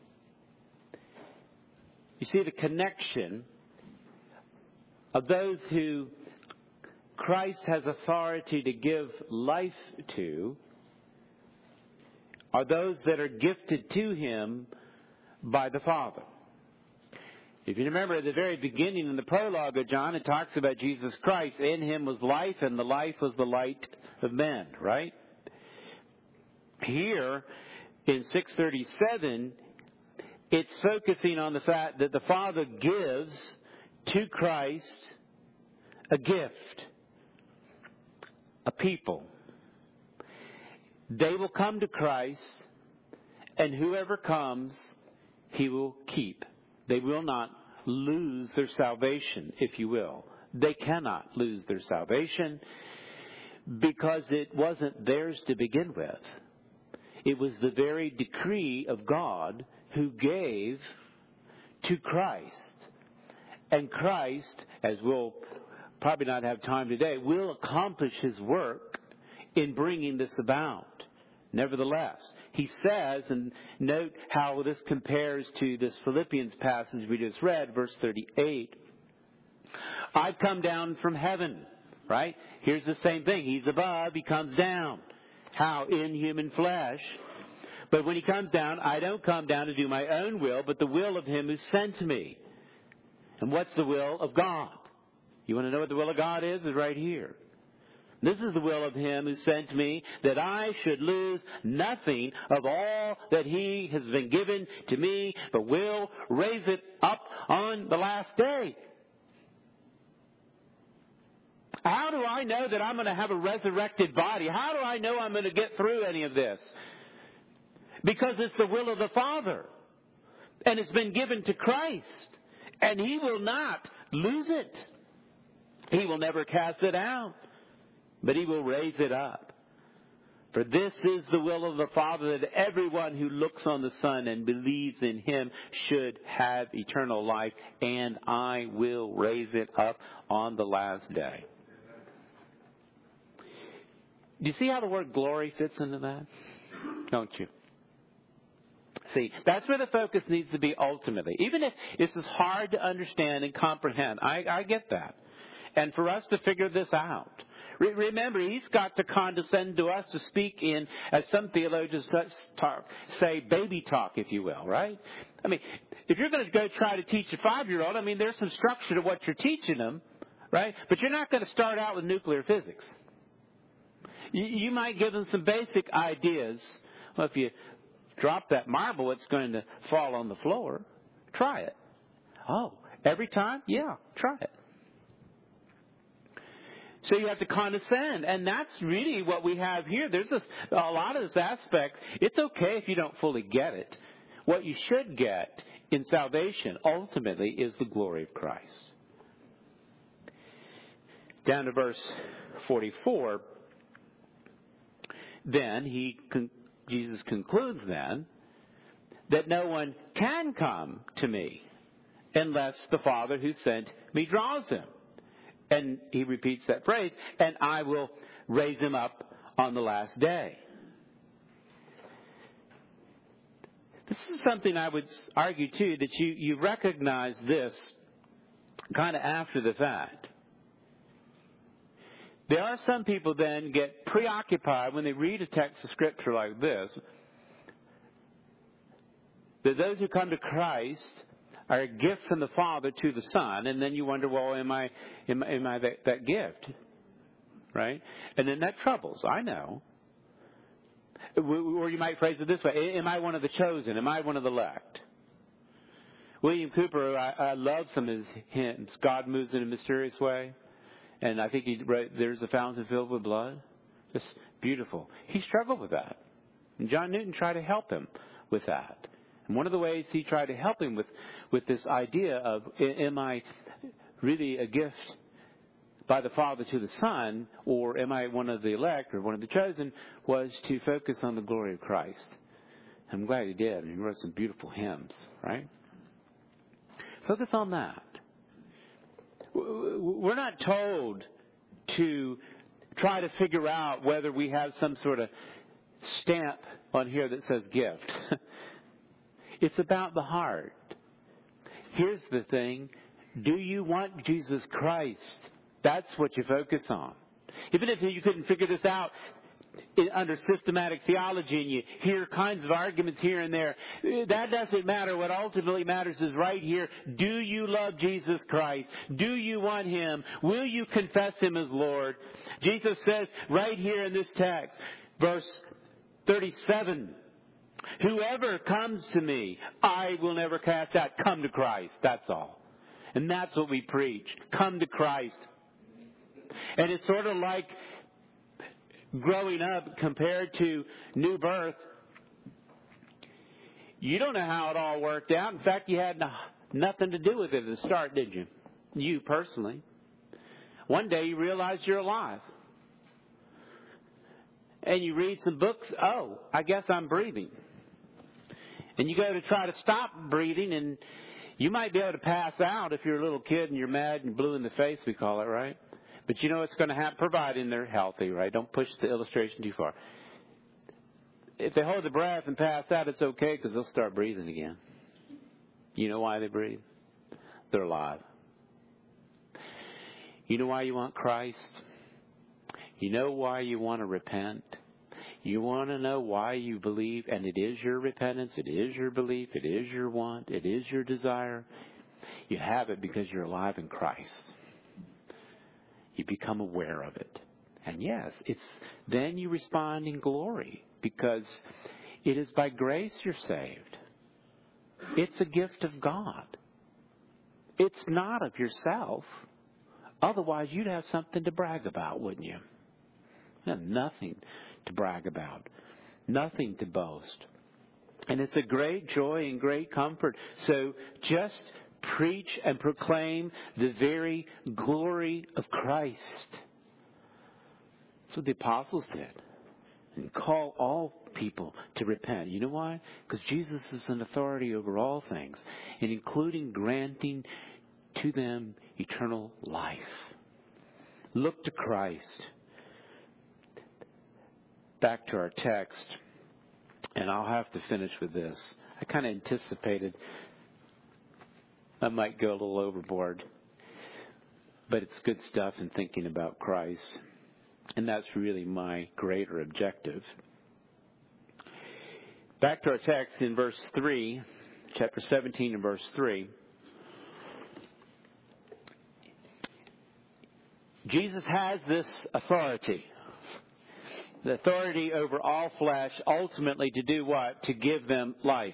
You see the connection of those who Christ has authority to give life to are those that are gifted to Him by the Father. If you remember at the very beginning in the prologue of John, it talks about Jesus Christ. In Him was life, and the life was the light of men, right? Here, in 637, it's focusing on the fact that the Father gives to Christ a gift, a people. They will come to Christ, and whoever comes, He will keep. They will not lose their salvation, if you will. They cannot lose their salvation because it wasn't theirs to begin with. It was the very decree of God who gave to Christ. And Christ, as we'll probably not have time today, will accomplish His work in bringing this about. Nevertheless, He says, and note how this compares to this Philippians passage we just read, verse 38. I've come down from heaven, right? Here's the same thing. He's above, He comes down. How? In human flesh. But when He comes down, I don't come down to do my own will, but the will of Him who sent me. And what's the will of God? You want to know what the will of God is? It's right here. This is the will of Him who sent me, that I should lose nothing of all that He has been given to me, but will raise it up on the last day. How do I know that I'm going to have a resurrected body? How do I know I'm going to get through any of this? Because it's the will of the Father. And it's been given to Christ. And He will not lose it. He will never cast it out. But He will raise it up. For this is the will of the Father, that everyone who looks on the Son and believes in him should have eternal life, and I will raise it up on the last day. Do you see how the word glory fits into that? Don't you? See, that's where the focus needs to be ultimately. Even if this is hard to understand and comprehend, I get that. And for us to figure this out. Remember, he's got to condescend to us to speak in, as some theologians say, baby talk, if you will, right? I mean, if you're going to go try to teach a 5-year-old, I mean, there's some structure to what you're teaching them, right? But you're not going to start out with nuclear physics. You might give them some basic ideas. Well, if you drop that marble, it's going to fall on the floor. Try it. Oh, every time? Yeah, try it. So you have to condescend, and that's really what we have here. There's a lot of this aspect. It's okay if you don't fully get it. What you should get in salvation, ultimately, is the glory of Christ. Down to verse 44, then Jesus concludes then that no one can come to me unless the Father who sent me draws him. And he repeats that phrase, and I will raise him up on the last day. This is something I would argue, too, that you recognize this kind of after the fact. There are some people then get preoccupied when they read a text of Scripture like this, that those who come to Christ are a gift from the Father to the Son, and then you wonder, well, am I that gift? Right? And then that troubles, I know. Or you might phrase it this way, am I one of the chosen? Am I one of the elect? William Cooper, I love some of his hymns. God moves in a mysterious way. And I think he wrote, there's a fountain filled with blood. Just beautiful. He struggled with that. And John Newton tried to help him with that. And one of the ways he tried to help him with this idea of, am I really a gift by the Father to the Son, or am I one of the elect or one of the chosen, was to focus on the glory of Christ. I'm glad he did. He wrote some beautiful hymns, right? Focus on that. We're not told to try to figure out whether we have some sort of stamp on here that says gift. It's about the heart. Here's the thing. Do you want Jesus Christ? That's what you focus on. Even if you couldn't figure this out under systematic theology and you hear kinds of arguments here and there, that doesn't matter. What ultimately matters is right here. Do you love Jesus Christ? Do you want Him? Will you confess Him as Lord? Jesus says right here in this text, verse 37, whoever comes to me, I will never cast out. Come to Christ. That's all. And that's what we preach. Come to Christ. And it's sort of like growing up compared to new birth. You don't know how it all worked out. In fact, you had nothing to do with it at the start, did you? You personally. One day you realize you're alive. And you read some books. Oh, I guess I'm breathing. And you go to try to stop breathing, and you might be able to pass out if you're a little kid and you're mad and blue in the face, we call it, right? But you know it's going to happen, providing they're healthy, right? Don't push the illustration too far. If they hold the breath and pass out, it's okay because they'll start breathing again. You know why they breathe? They're alive. You know why you want Christ? You know why you want to repent? You want to know why you believe, and it is your repentance, it is your belief, it is your want, it is your desire. You have it because you're alive in Christ. You become aware of it. And yes, then you respond in glory because it is by grace you're saved. It's a gift of God. It's not of yourself. Otherwise, you'd have something to brag about, wouldn't you? You have nothing to brag about. Nothing to boast. And it's a great joy and great comfort. So just preach and proclaim the very glory of Christ. That's what the apostles did. and call all people to repent. You know why? Because Jesus is an authority over all things, and including granting to them eternal life. Look to Christ. Back to our text, and I'll have to finish with this. I kind of anticipated I might go a little overboard, but it's good stuff in thinking about Christ, and that's really my greater objective. Back to our text in verse 3, chapter 17 and verse 3. Jesus has this authority. The authority over all flesh, ultimately to do what? To give them life.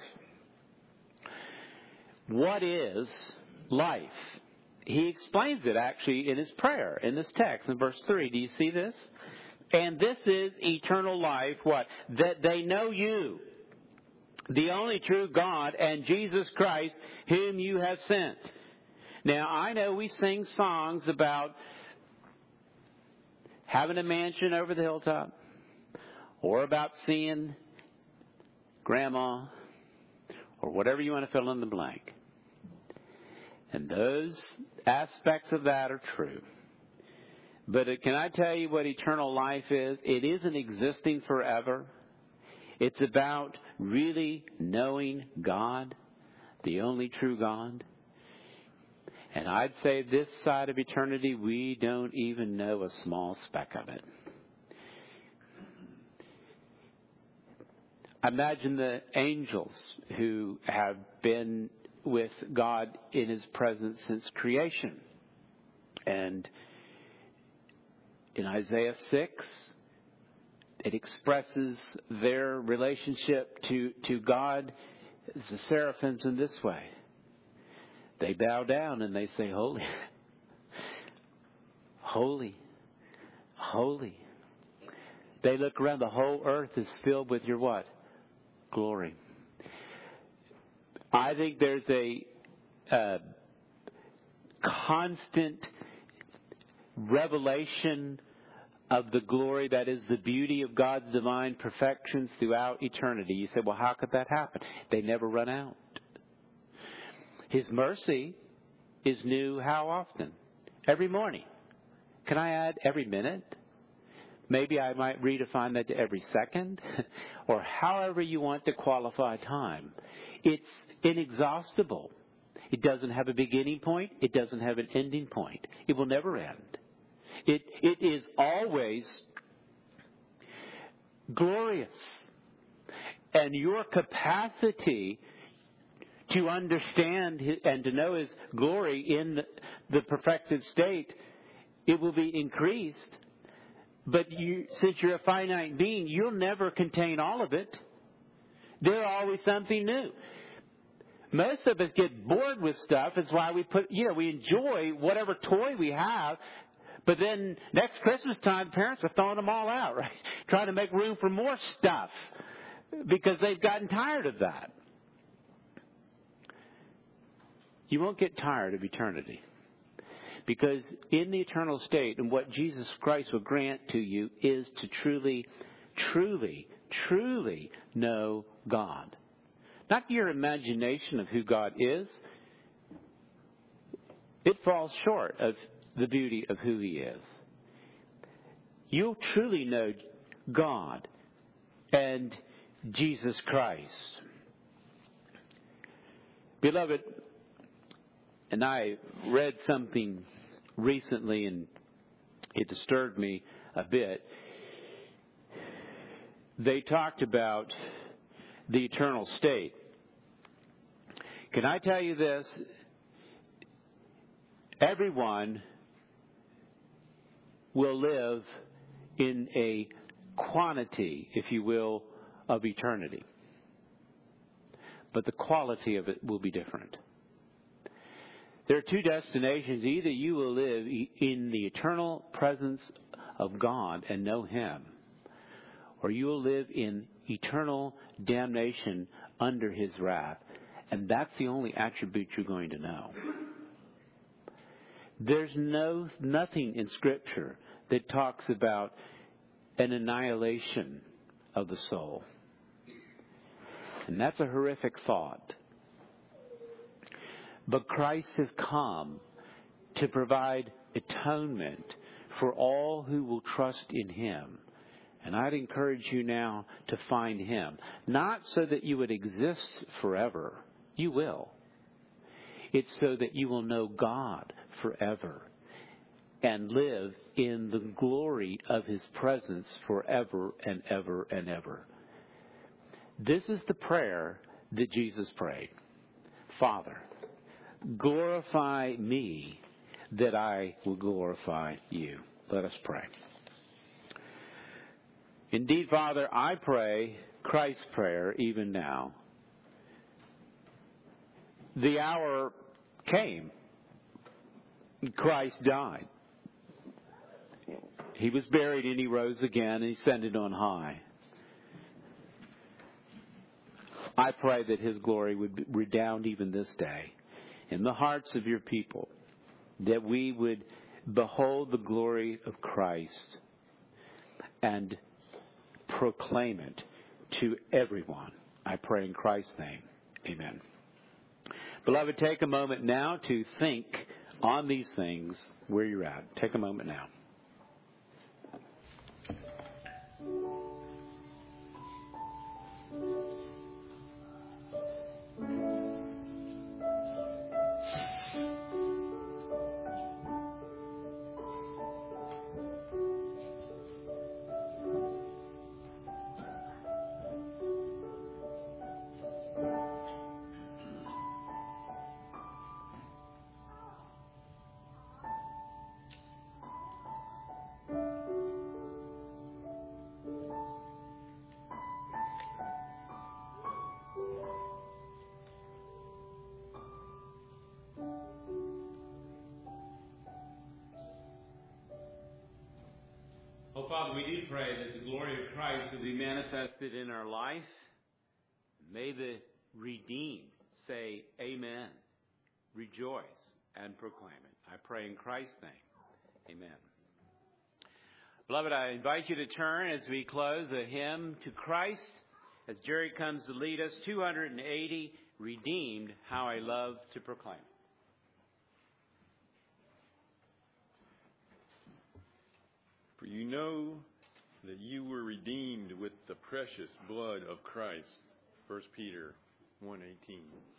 What is life? He explains it actually in his prayer, in this text, in verse 3. Do you see this? And this is eternal life, what? That they know you, the only true God, and Jesus Christ, whom you have sent. Now, I know we sing songs about having a mansion over the hilltop, or about seeing grandma, or whatever you want to fill in the blank. And those aspects of that are true. But can I tell you what eternal life is? It isn't existing forever. It's about really knowing God, the only true God. And I'd say this side of eternity, we don't even know a small speck of it. Imagine the angels who have been with God in His presence since creation. And in Isaiah 6, it expresses their relationship to God as the seraphims in this way. They bow down and they say, holy, holy, holy. They look around, the whole earth is filled with your what? Glory. I think there's a constant revelation of the glory that is the beauty of God's divine perfections throughout eternity. You say, well, how could that happen? They never run out. His mercy is new how often? Every morning. Can I add every minute? Maybe I might redefine that to every second, or however you want to qualify time. It's inexhaustible. It doesn't have a beginning point. It doesn't have an ending point. It will never end. It is always glorious. And your capacity to understand and to know His glory in the perfected state, it will be increased. But since you're a finite being, you'll never contain all of it. There's always something new. Most of us get bored with stuff. It's why we enjoy whatever toy we have. But then next Christmas time, parents are throwing them all out, right? Trying to make room for more stuff because they've gotten tired of that. You won't get tired of eternity. Because in the eternal state, and what Jesus Christ will grant to you is to truly, truly, truly know God. Not your imagination of who God is. It falls short of the beauty of who He is. You'll truly know God and Jesus Christ. Beloved, and I read something recently and it disturbed me a bit. They talked about the eternal state. Can I tell you this? Everyone will live in a quantity, if you will, of eternity. But the quality of it will be different. There are two destinations. Either you will live in the eternal presence of God and know Him, or you will live in eternal damnation under His wrath. And that's the only attribute you're going to know. There's nothing in Scripture that talks about an annihilation of the soul. And that's a horrific thought. But Christ has come to provide atonement for all who will trust in Him. And I'd encourage you now to find Him. Not so that you would exist forever. You will. It's so that you will know God forever and live in the glory of His presence forever and ever and ever. This is the prayer that Jesus prayed. Father, glorify me that I will glorify you. Let us pray. Indeed, Father, I pray Christ's prayer even now. The hour came. Christ died. He was buried and He rose again and He ascended on high. I pray that His glory would redound even this day in the hearts of your people, that we would behold the glory of Christ and proclaim it to everyone. I pray in Christ's name. Amen. Beloved, take a moment now to think on these things where you're at. Take a moment now. Oh, Father, we do pray that the glory of Christ will be manifested in our life. May the redeemed say amen, rejoice, and proclaim it. I pray in Christ's name. Amen. Beloved, I invite you to turn as we close a hymn to Christ as Jerry comes to lead us. 280, Redeemed, How I Love to Proclaim. For you know that you were redeemed with the precious blood of Christ. 1 Peter 1:18.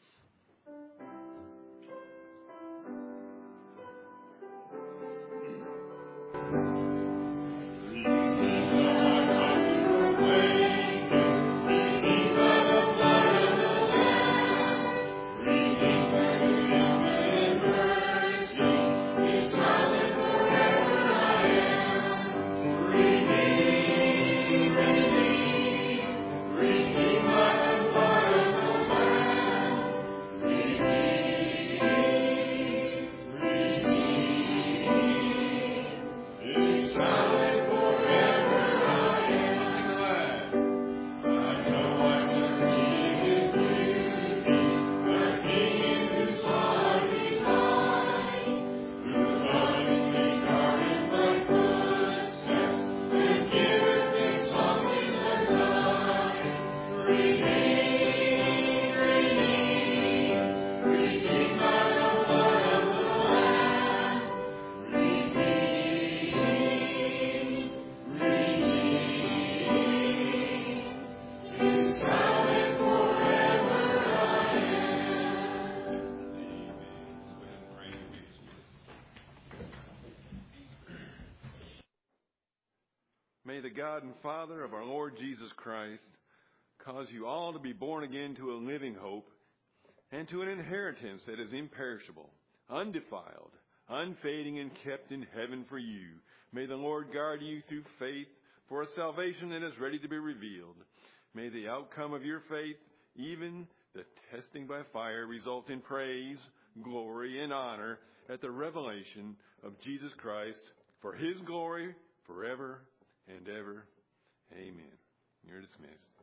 May the God and Father of our Lord Jesus Christ cause you all to be born again to a living hope and to an inheritance that is imperishable, undefiled, unfading, and kept in heaven for you. May the Lord guard you through faith for a salvation that is ready to be revealed. May the outcome of your faith, even the testing by fire, result in praise, glory, and honor at the revelation of Jesus Christ for His glory forever and ever. Amen. You're dismissed.